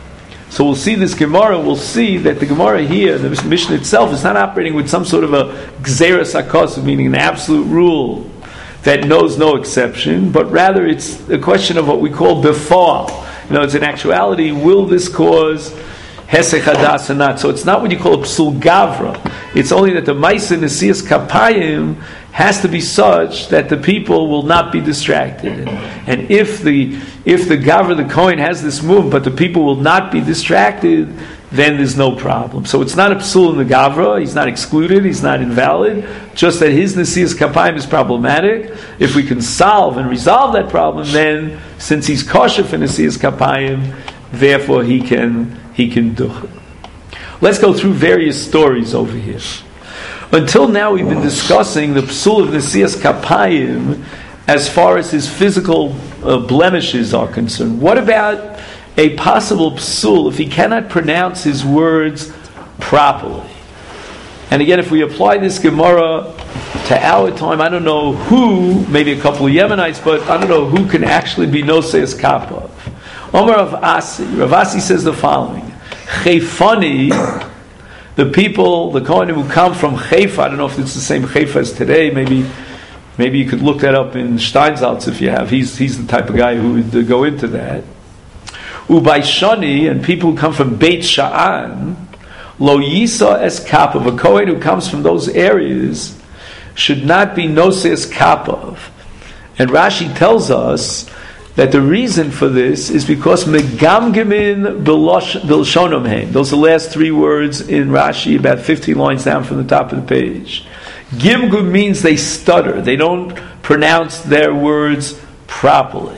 Speaker 1: So we'll see this Gemara, we'll see that the Gemara here, the Mishnah itself, is not operating with some sort of a Gzeras HaKos, meaning an absolute rule that knows no exception, but rather it's a question of what we call befall. You know, it's in actuality, will this cause Hesed Hadas or not? So it's not what you call a Psul Gavra. It's only that the Maisa Nesiyas Kapayim has to be such that the people will not be distracted. And if the if the Gavra, the Kohen, has this move, but the people will not be distracted, then there's no problem. So it's not a Psul in the Gavra, he's not excluded, he's not invalid, just that his Nesiyas Kapayim is problematic. If we can solve and resolve that problem, then since he's kosher for Nesiyas Kapayim, therefore he can he can do it. Let's go through various stories over here. Until now, we've been discussing the psul of Nesiyas Kapayim as far as his physical uh, blemishes are concerned. What about a possible psul if he cannot pronounce his words properly? And again, if we apply this Gemara to our time, I don't know who, maybe a couple of Yemenites, but I don't know who can actually be Noseas Kapav. Omar Rav Asi, Rav Asi says the following: Chayfani, the people, the Kohanim who come from Haifa, I don't know if it's the same Haifa as today, maybe maybe you could look that up in Steinsaltz if you have. He's he's the type of guy who would uh, go into that. Ubai Shani, and people who come from Beit Sha'an, Lo Yisa es Kapav, a Kohen who comes from those areas should not be Noseas Kapav. And Rashi tells us that the reason for this is because megamgemin bilshonom hein. Those are the last three words in Rashi, about fifteen lines down from the top of the page. Gimgum means they stutter. They don't pronounce their words properly.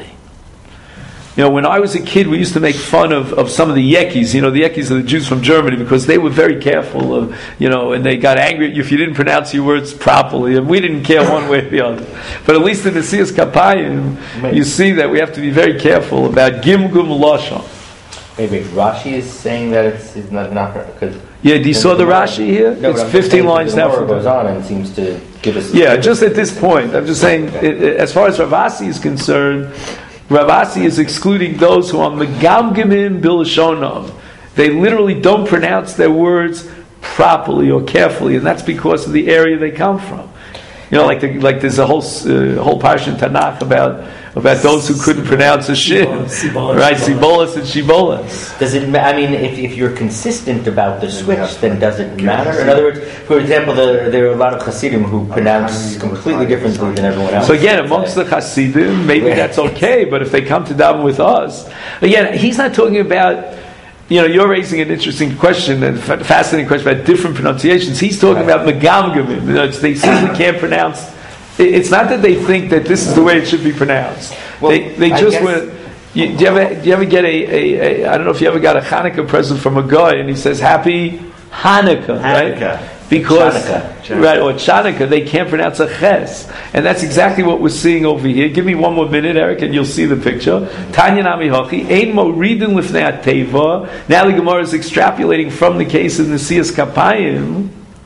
Speaker 1: You know, when I was a kid, we used to make fun of, of some of the Yekis. You know, the Yekis are the Jews from Germany, because they were very careful of, you know, and they got angry at you if you didn't pronounce your words properly, and we didn't care one way or the other. But at least in the Nesiyas Kapayim, you see that we have to be very careful about Gimgum Lashon.
Speaker 2: Wait, wait, Rashi is saying that it's, it's not, not because
Speaker 1: yeah, do you saw the Rashi here?
Speaker 2: No,
Speaker 1: it's fifteen lines down from
Speaker 2: goes on and seems to give us.
Speaker 1: Yeah, just at this point, I'm just saying, it, it, as far as Rav Asi is concerned, Rav Asi is excluding those who are megamgemin bilshonom. They literally don't pronounce their words properly or carefully, and that's because of the area they come from. You know, like the, like there's a whole uh, whole parsha in Tanakh about about those who couldn't pronounce a shin, right? Sibolas and Shibolas.
Speaker 2: Does it? I mean, if, if you're consistent about the switch, then does it matter? In other words, for example, the, there are a lot of Hasidim who pronounce completely differently than everyone else.
Speaker 1: So again, amongst the Hasidim, maybe that's okay, but if they come to daven with us, again, he's not talking about. You know, you're raising an interesting question, a fascinating question about different pronunciations. He's talking about megamgamim. You know, they simply can't pronounce. It's not that they think that this is the way it should be pronounced. Well, they they just went. You, do you ever do you ever get a, a, a I don't know if you ever got a Hanukkah present from a guy and he says Happy Hanukkah,
Speaker 2: Hanukkah.
Speaker 1: right? Because
Speaker 2: Chanukah.
Speaker 1: right or Chanukah, they can't pronounce a ches, and that's exactly what we're seeing over here. Give me one more minute, Eric, and you'll see the picture. Tanya nami hochi ein moridin lifnei ateva. Now the Gemara is extrapolating from the case of Nesiyas Kapayim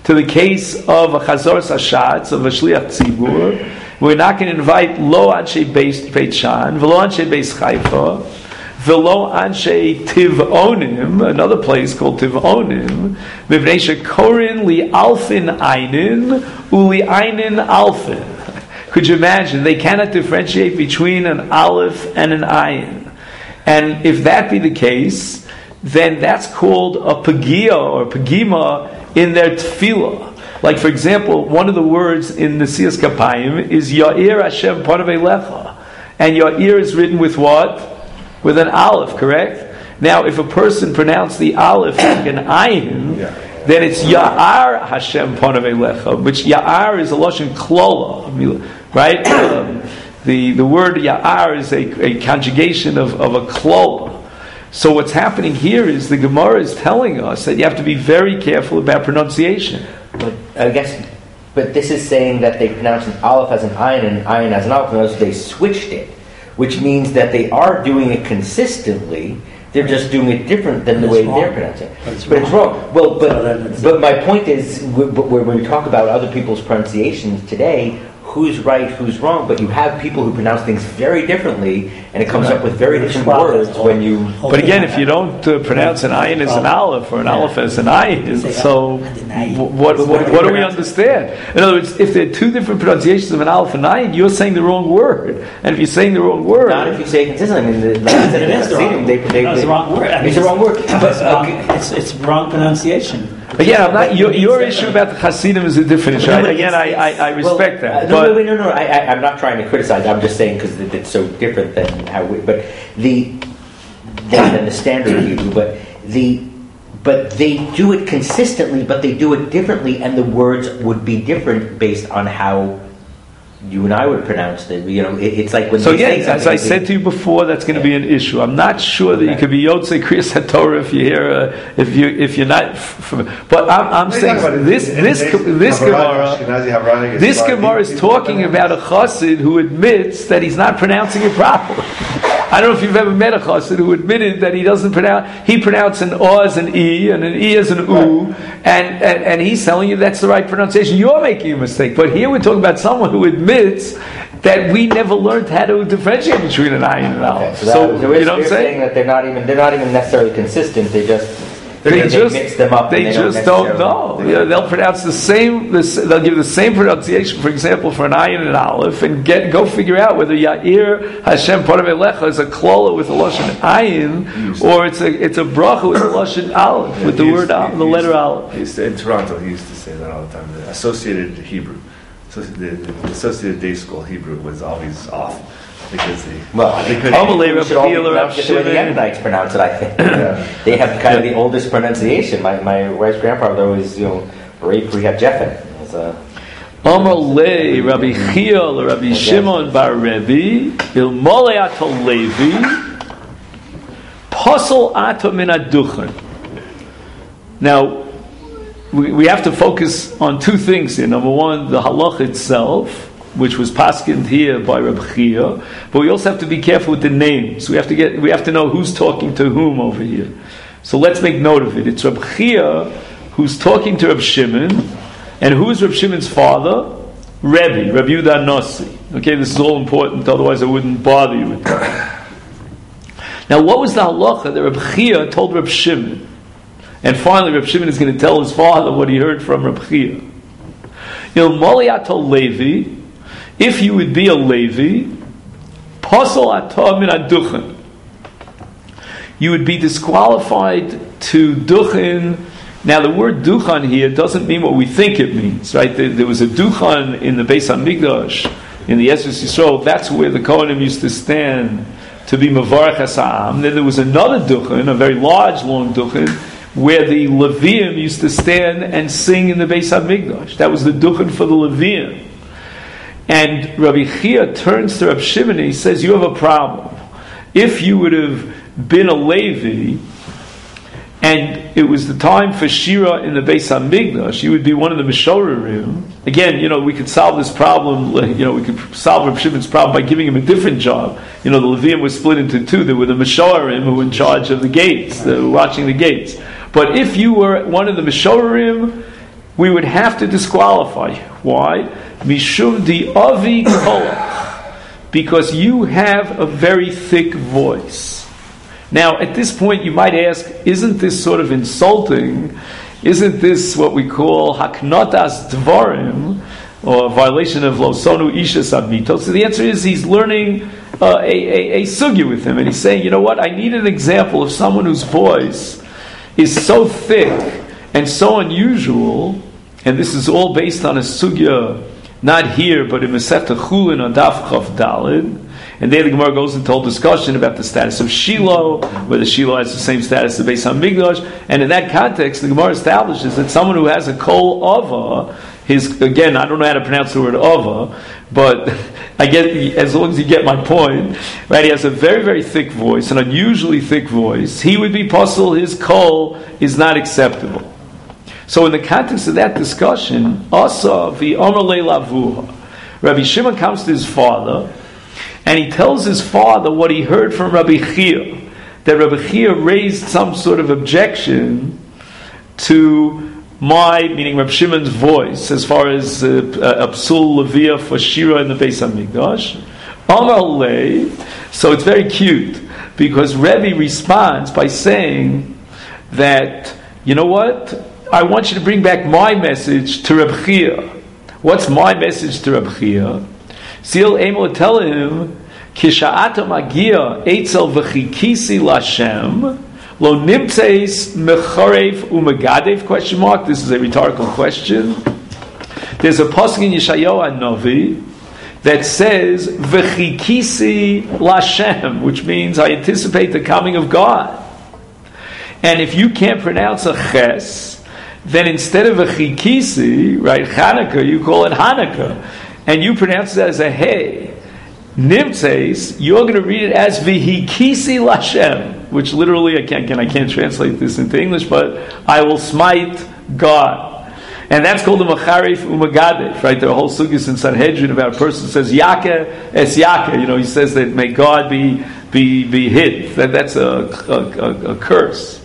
Speaker 1: to the case of a chazor sashatz, of a shliach tzibur, we're not going to invite lo anshe beis Beit Shan, v'lo anshe beis Haifa, v'lo anshe Tivonim, another place called Tivonim, mivnei shekorin li alfin einin uli einin alfin. Could you imagine? They cannot differentiate between an aleph and an ayin. And if that be the case, then that's called a pagia or pagima in their tefillah. Like, for example, one of the words in the Siyas Kapayim is Ya'ir Hashem Panavei Lecha. And Ya'ir is written with what? With an aleph, correct? Now, if a person pronounced the aleph like an ayin, yeah. then it's Ya'ar Hashem Panavei Lecha, which Ya'ar is a Lashon Klola, right? Um, the, the word Ya'ar is a, a conjugation of, of a Klola. So what's happening here is the Gemara is telling us that you have to be very careful about pronunciation.
Speaker 2: But I guess, but this is saying that they pronounce an aleph as an ayin and an ayin as an aleph, and they switched it, which means that they are doing it consistently. They're just doing it different than the way wrong. They're pronouncing it. But it's, but it's wrong. Well, but so but my point is, when we talk about other people's pronunciations today, who's right, who's wrong, but you have people who pronounce things very differently, and it comes right. up with very different words when you...
Speaker 1: But again, if you don't uh, pronounce an ayin as an aleph, or an aleph as an ayin, so what, what, what, what do we understand? In other words, if there are two different pronunciations of an aleph and ayin, you're saying the wrong word. And if you're saying the wrong word...
Speaker 2: Not if you say it consistently. I mean, the, like I said,
Speaker 3: it is the wrong
Speaker 2: they, they, they,
Speaker 3: no, it's the wrong word. I mean,
Speaker 2: it's the wrong word. But,
Speaker 3: it's, wrong, it's, it's wrong pronunciation.
Speaker 1: Again, I'm not. Your, your issue about the Hasidim is a different issue. Again, I, I, I respect
Speaker 2: well,
Speaker 1: that.
Speaker 2: Uh, no, no, no, no. I, I, I'm not trying to criticize. I'm just saying because it's so different than how we. But the than the standard Hebrew. But the but they do it consistently, but they do it differently, and the words would be different based on how you and I would pronounce it. You know, it, it's like when.
Speaker 1: So
Speaker 2: they
Speaker 1: yeah,
Speaker 2: say
Speaker 1: as I said to you before, that's going to
Speaker 2: yeah.
Speaker 1: be an issue. I'm not sure that okay. you could be Yotzei Kriyas HaTorah if you hear uh, if you if you're not. From, but I'm, I'm saying this this this Gemara this Gemara is talking about a chassid who admits that he's not pronouncing it properly. I don't know if you've ever met a chassid who admitted that he doesn't pronounce. He pronounced an o as an e and an e as an u, right. and, and and he's telling you that's the right pronunciation. You're making a mistake. But here we're talking about someone who admits that we never learned how to differentiate between an ayin and an aleph.
Speaker 2: Okay, so,
Speaker 1: so,
Speaker 2: so
Speaker 1: you know what I'm saying?
Speaker 2: saying that they're not even they're not even necessarily consistent. They just
Speaker 1: they,
Speaker 2: they,
Speaker 1: just
Speaker 2: they mix them up.
Speaker 1: They,
Speaker 2: they
Speaker 1: just
Speaker 2: don't,
Speaker 1: don't know. Yeah, they'll pronounce the same. This, they'll give the same pronunciation, for example, for an ayin and an aleph, and get go figure out whether Ya'ir Hashem Panavei Lecha is a klola with a lashon ayin, or it's a it's a bracha with a lashon aleph yeah, with the word
Speaker 4: to,
Speaker 1: the letter aleph.
Speaker 4: He used to, in Toronto, he used to say that all the time. The associated Hebrew, so the, the associated day school Hebrew was always off. Because they,
Speaker 2: well, they could
Speaker 1: we
Speaker 2: should all be pronounced it the way the Yemenite pronounce it, I think. Yeah. They have kind of the oldest pronunciation. My my wife's grandfather always, you know, Ray Prihat Jeffen.
Speaker 1: Amar le Rabbi Chiel, Rabbi Shimon bar Rebbe, ilmole ato Levi, posel ato min aduchen. Now, we, we have to focus on two things here. Number one, the halach itself, which was paskined here by Reb Chia, but we also have to be careful with the names. We have to get, we have to know who's talking to whom over here. So let's make note of it. It's Reb Chia who's talking to Reb Shimon, and who is Reb Shimon's father? Rebbe, Reb Yehuda Nossi. Okay, this is all important. Otherwise, I wouldn't bother you with that. Now, what was the halacha that Reb Chia told Reb Shimon? And finally, Reb Shimon is going to tell his father what he heard from Reb Chia. Il Moliato Levi. If you would be a Levi, posel atah min aduchen, you would be disqualified to duchen. Now, the word duchan here doesn't mean what we think it means, right? There, there was a duchan in the Beis Hamikdash, in the Eretz Yisrael. That's where the Kohanim used to stand to be mavarech hasam. Then there was another duchan, a very large, long duchan, where the Leviim used to stand and sing in the Beis Hamikdash. That was the duchan for the Leviim. And Rabbi Chia turns to Rabbi Shimon and he says, you have a problem. If you would have been a Levi, and it was the time for Shira in the Beis Hamikdash, you would be one of the Meshorerim. Again, you know, we could solve this problem, you know, we could solve Rabbi Shimon's problem by giving him a different job. You know, the Leviim was split into two. There were the Meshorerim who were in charge of the gates, they were watching the gates. But if you were one of the Meshorerim, we would have to disqualify you. Why? Mishum di avi kolach, because you have a very thick voice. Now, at this point, you might ask, isn't this sort of insulting? Isn't this what we call haknotas dvarim, or a violation of losonu ishas admito? So the answer is he's learning uh, a, a, a sugya with him, and he's saying, you know what, I need an example of someone whose voice is so thick and so unusual, and this is all based on a sugya, not here, but in Masechta Chulin on Daf Chav Daled. And there the Gemara goes into a whole discussion about the status of Shiloh, whether Shiloh has the same status as Beis HaMikdash. And in that context, the Gemara establishes that someone who has a kol ava, his, again, I don't know how to pronounce the word ava, but I get, as long as you get my point, right? He has a very, very thick voice, an unusually thick voice. He would be puzzled, his kol is not acceptable. So in the context of that discussion, Asa v'Omer le'lavuha, Rabbi Shimon comes to his father, and he tells his father what he heard from Rabbi Chia, that Rabbi Chia raised some sort of objection to my, meaning Rabbi Shimon's voice, as far as uh, uh, Psul Levia for Shira in the Beis HaMikdash. Amar lei, so it's very cute, because Rebbe responds by saying that, you know what, I want you to bring back my message to Rabbi Chia. What's my message to Rabbi Chia? Sil Emo tell him, Kisha'ata magia etzel v'chikisi lashem lo nimtzeis mecharev u'megadev, question mark. This is a rhetorical question. There's a pasuk in Yeshayahu Hanavi that says v'chikisi lashem, which means I anticipate the coming of God. And if you can't pronounce a ches, then instead of a chikisi, right, Chanukah, you call it Hanukkah. And you pronounce it as a hey. Nimtzeis, you're going to read it as vihikisi lashem, which literally, I can't, I can't translate this into English, but I will smite God. And that's called the Macharif Umagadef, right? There are whole sugyas in Sanhedrin about a person who says Yaka es Yaka. You know, he says that may God be be be hid. That that's a, a, a, a curse.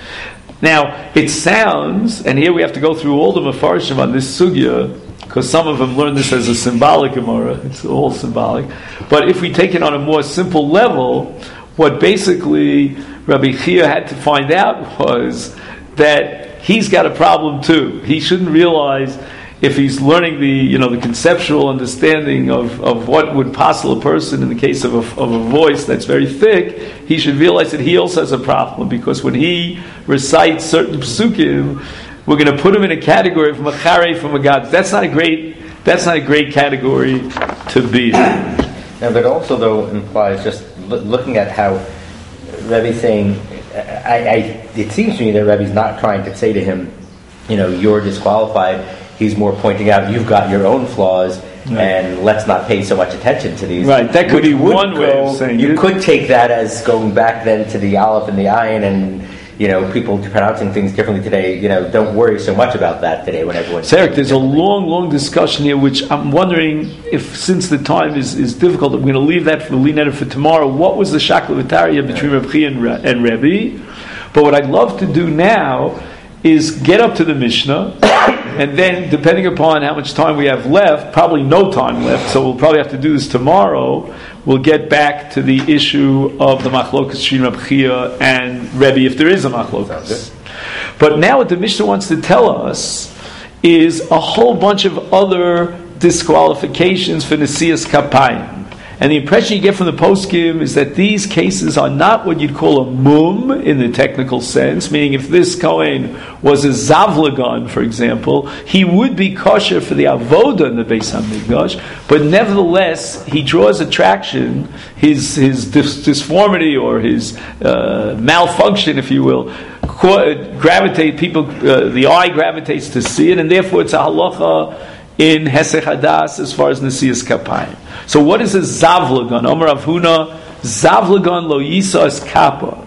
Speaker 1: Now, it sounds, and here we have to go through all the mafarshim on this sugya, because some of them learn this as a symbolic Gemara. It's all symbolic. But if we take it on a more simple level, what basically Rabbi Chia had to find out was that he's got a problem too. He shouldn't realize, if he's learning the, you know, the conceptual understanding of, of what would puzzle a person in the case of a, of a voice that's very thick, he should realize that he also has a problem, because when he recites certain psukim, we're going to put him in a category from a charei, from a god. That's not a great. That's not a great category to be in.
Speaker 2: Now, but also though implies, just lo- looking at how Rebbe's saying, I, I, it seems to me that Rebbe's not trying to say to him, you know, you're disqualified. He's more pointing out you've got your own flaws, right, and let's not pay so much attention to these.
Speaker 1: Right. That could be one
Speaker 2: go,
Speaker 1: way of saying
Speaker 2: you
Speaker 1: it.
Speaker 2: could take that as going back then to the Aleph and the Ayin, and you know, people pronouncing things differently today, you know, don't worry so much about that today when everyone's...
Speaker 1: Eric, there's a long, long discussion here, which I'm wondering if, since the time is, is difficult, we're going to leave that for the lean for tomorrow. What was the Shakla V'Tarya between Reb Chia and, Re- and Rebbe? But what I'd love to do now is get up to the Mishnah, and then, depending upon how much time we have left, probably no time left, so we'll probably have to do this tomorrow, we'll get back to the issue of the Machlokas Shin Reb Chia and Rebbe, if there is a Machlokas. But now what the Mishnah wants to tell us is a whole bunch of other disqualifications for Nesias Kapayim. And the impression you get from the poskim is that these cases are not what you'd call a mum in the technical sense, meaning if this Kohen was a Zavlagon, for example, he would be kosher for the avoda in the Beis HaMikdash, but nevertheless, he draws attraction, his his dis- disformity or his uh, malfunction, if you will, gravitate, people, uh, the eye gravitates to see it, and therefore it's a halacha in Hesech Hadas as far as Nesias Kapayim. So what is a Zavlagon? Omer Rav Huna, Zavlagon lo yisas kappa.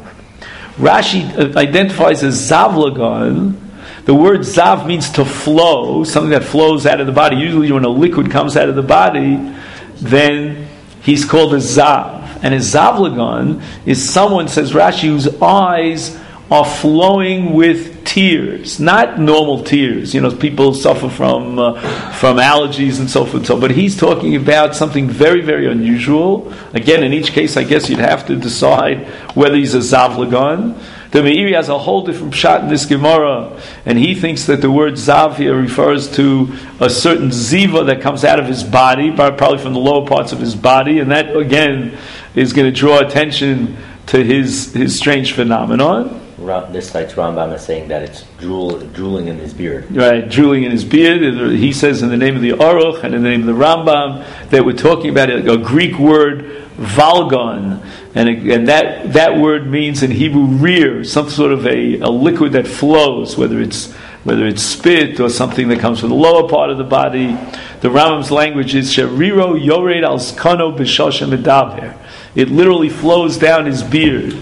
Speaker 1: Rashi identifies as Zavlagon. The word Zav means to flow, something that flows out of the body. Usually when a liquid comes out of the body, then he's called a Zav. And a Zavlagon is someone, says Rashi, whose eyes are flowing with tears, not normal tears. You know, people suffer from uh, from allergies and so forth. So, but he's talking about something very, very unusual. Again, in each case, I guess you'd have to decide whether he's a Zavlagon. The Meiri has a whole different pshat in this Gemara, and he thinks that the word Zav here refers to a certain ziva that comes out of his body, probably from the lower parts of his body, and that again is going to draw attention to his his strange phenomenon.
Speaker 2: This cites Rambam as saying that it's drool, drooling in his beard.
Speaker 1: Right, drooling in his beard. He says in the name of the Aruch and in the name of the Rambam that we're talking about a Greek word, valgon, and, and that, that word means in Hebrew rear, some sort of a, a liquid that flows, whether it's whether it's spit or something that comes from the lower part of the body. The Rambam's language is sheriro yored al skano b'shosha medaber. It literally flows down his beard.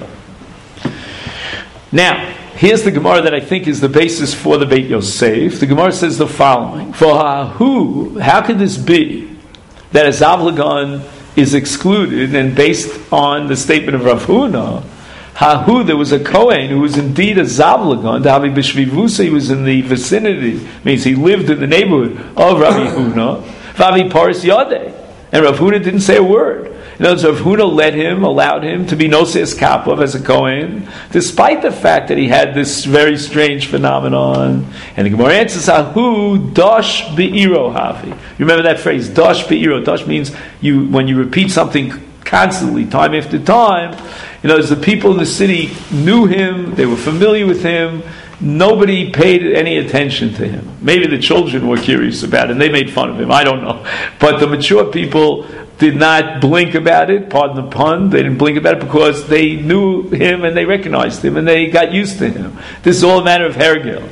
Speaker 1: Now, here's the Gemara that I think is the basis for the Beit Yosef. The Gemara says the following: For who? How could this be that a Zavlagon is excluded, and based on the statement of Rav Huna, Hahu, there was a Kohen who was indeed a Zavlagon, Davi B'Shvivusa, he was in the vicinity, means he lived in the neighborhood of Rabbi Huna, Vavi Paris Yodeh, and Rav Huna didn't say a word. In other words, Rav Huna let him, allowed him to be Noses Kapov as a Kohen, despite the fact that he had this very strange phenomenon. And the Gemara answers, Ahu Dosh Be'iro Havi. Remember that phrase, Dosh Be'iro. Dosh means you when you repeat something constantly, time after time. You know, as the people in the city knew him, they were familiar with him, nobody paid any attention to him. Maybe the children were curious about it, and they made fun of him, I don't know. But the mature people did not blink about it, pardon the pun, they didn't blink about it because they knew him and they recognized him and they got used to him. This is all a matter of hergel.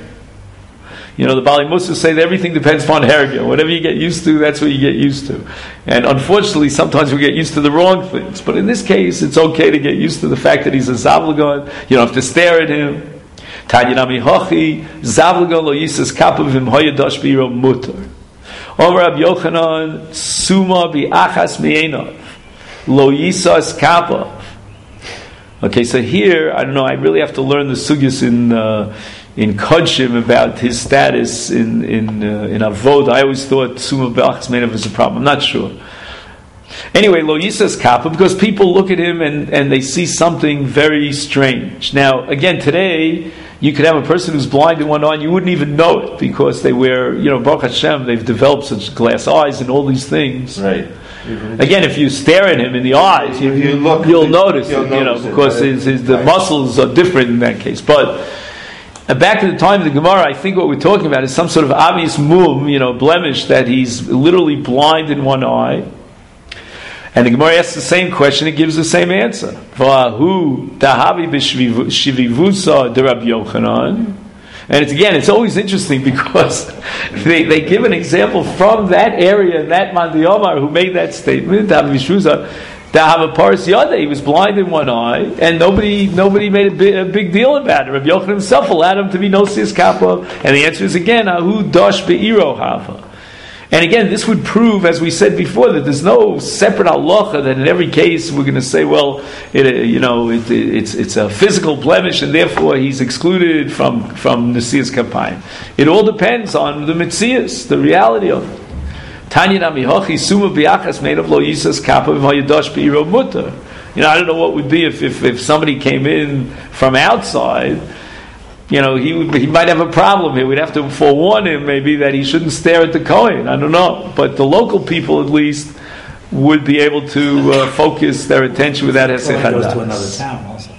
Speaker 1: You know, the Bali Musa say that everything depends upon hergel. Whatever you get used to, that's what you get used to. And unfortunately, sometimes we get used to the wrong things. But in this case, it's okay to get used to the fact that he's a Zavlagon. You don't have to stare at him. Tanya Nami Hochi, Zavlagon lo yisas kapav v'im hoya dosh b'iro mutar. Omer Rab Yochanan, Suma bi'achas mi'enav, lo yisas kapav. Okay, so here, I don't know, I really have to learn the sugyas in uh, in Kodshim about his status in in uh, in Avod. I always thought Suma bi'achas mi'enav was a problem. I'm not sure. Anyway, lo yisas kapav, because people look at him and, and they see something very strange. Now, again, today, you could have a person who's blind in one eye and you wouldn't even know it because they wear, you know, Baruch Hashem, they've developed such glass eyes and all these things.
Speaker 4: Right.
Speaker 1: Again, if you stare at him in the eyes, you, you look, you'll notice you'll it, you know, because it, his, his, the right. muscles are different in that case. But uh, back to the time of the Gemara, I think what we're talking about is some sort of obvious mum, you know, blemish that he's literally blind in one eye. And the Gemara asks the same question, it gives the same answer. V'ahu dahavi b'shvivusa de Rabbi Yochanan. And it's, again, it's always interesting because they, they give an example from that area, that Mandi Omar who made that statement, dahavi b'shvivusa, dahavi paris yodeh, he was blind in one eye, and nobody nobody made a big, a big deal about it. Rabbi Yochanan himself allowed him to be Nosias Kappa, and the answer is again, ahu dosh be'iro hava. And again, this would prove, as we said before, that there's no separate halacha that in every case we're going to say, well, it, you know, it, it, it's it's a physical blemish and therefore he's excluded from from Nesias Kapayim. It all depends on the mitzias, the reality of it. Tanya nami hochi suma biachas made of lo yisas kappa v'hayadosh be'iro mutar. You know, I don't know what would be if, if if somebody came in from outside. You know, he would, he might have a problem here. We'd have to forewarn him maybe that he shouldn't stare at the Kohen. I don't know. But the local people, at least, would be able to uh, focus their attention without Hesed
Speaker 3: Hadas. Goes to another town also.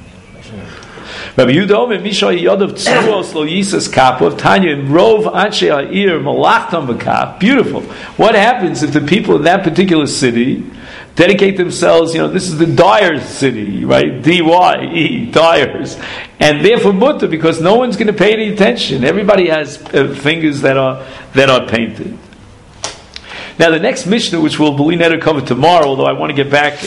Speaker 1: Rabbi Yudom and Misha Yodov Tzuos Lo Yisas Kapav Tanya Rov Anshe Ha'ir Malachtam B'Kap. Beautiful. What happens if the people in that particular city dedicate themselves, you know, this is the Dyers city, right? D Y E, Dyers. And therefore mutter, because no one's going to pay any attention. Everybody has uh, fingers that are that are painted. Now the next Mishnah, which we'll Belinetta cover tomorrow, although I want to get back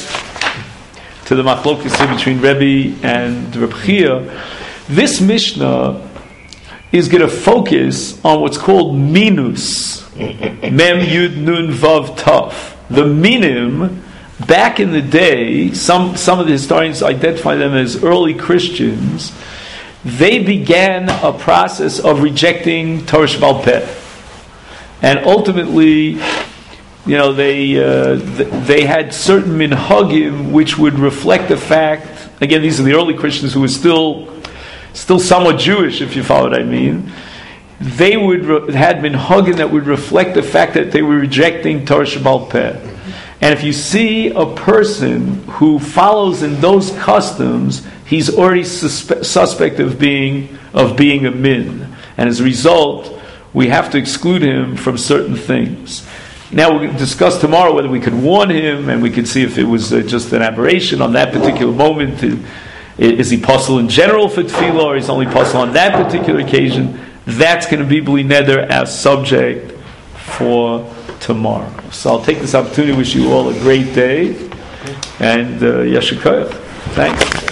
Speaker 1: to the machlokes between Rebbe and Reb Chia, this Mishnah is going to focus on what's called minus. Mem Yud Nun Vav Taf. The minim, back in the day, some some of the historians identify them as early Christians. they began a process of rejecting Torah Sheba'al Peh. And ultimately, you know, they uh, th- they had certain minhagim which would reflect the fact. Again, these are the early Christians who were still still somewhat Jewish, if you follow what I mean. They would re- had minhagim that would reflect the fact that they were rejecting Torah Sheba'al Peh. And if you see a person who follows in those customs, he's already suspe- suspect of being of being a min, and as a result, we have to exclude him from certain things. Now we're going to discuss tomorrow whether we could warn him, and we can see if it was uh, just an aberration on that particular moment. Is he possible in general for tefillah, or is he only possible on that particular occasion? That's going to be bli neder as subject for tomorrow. So I'll take this opportunity to wish you all a great day, and uh, Yeshua Koyach. Thanks.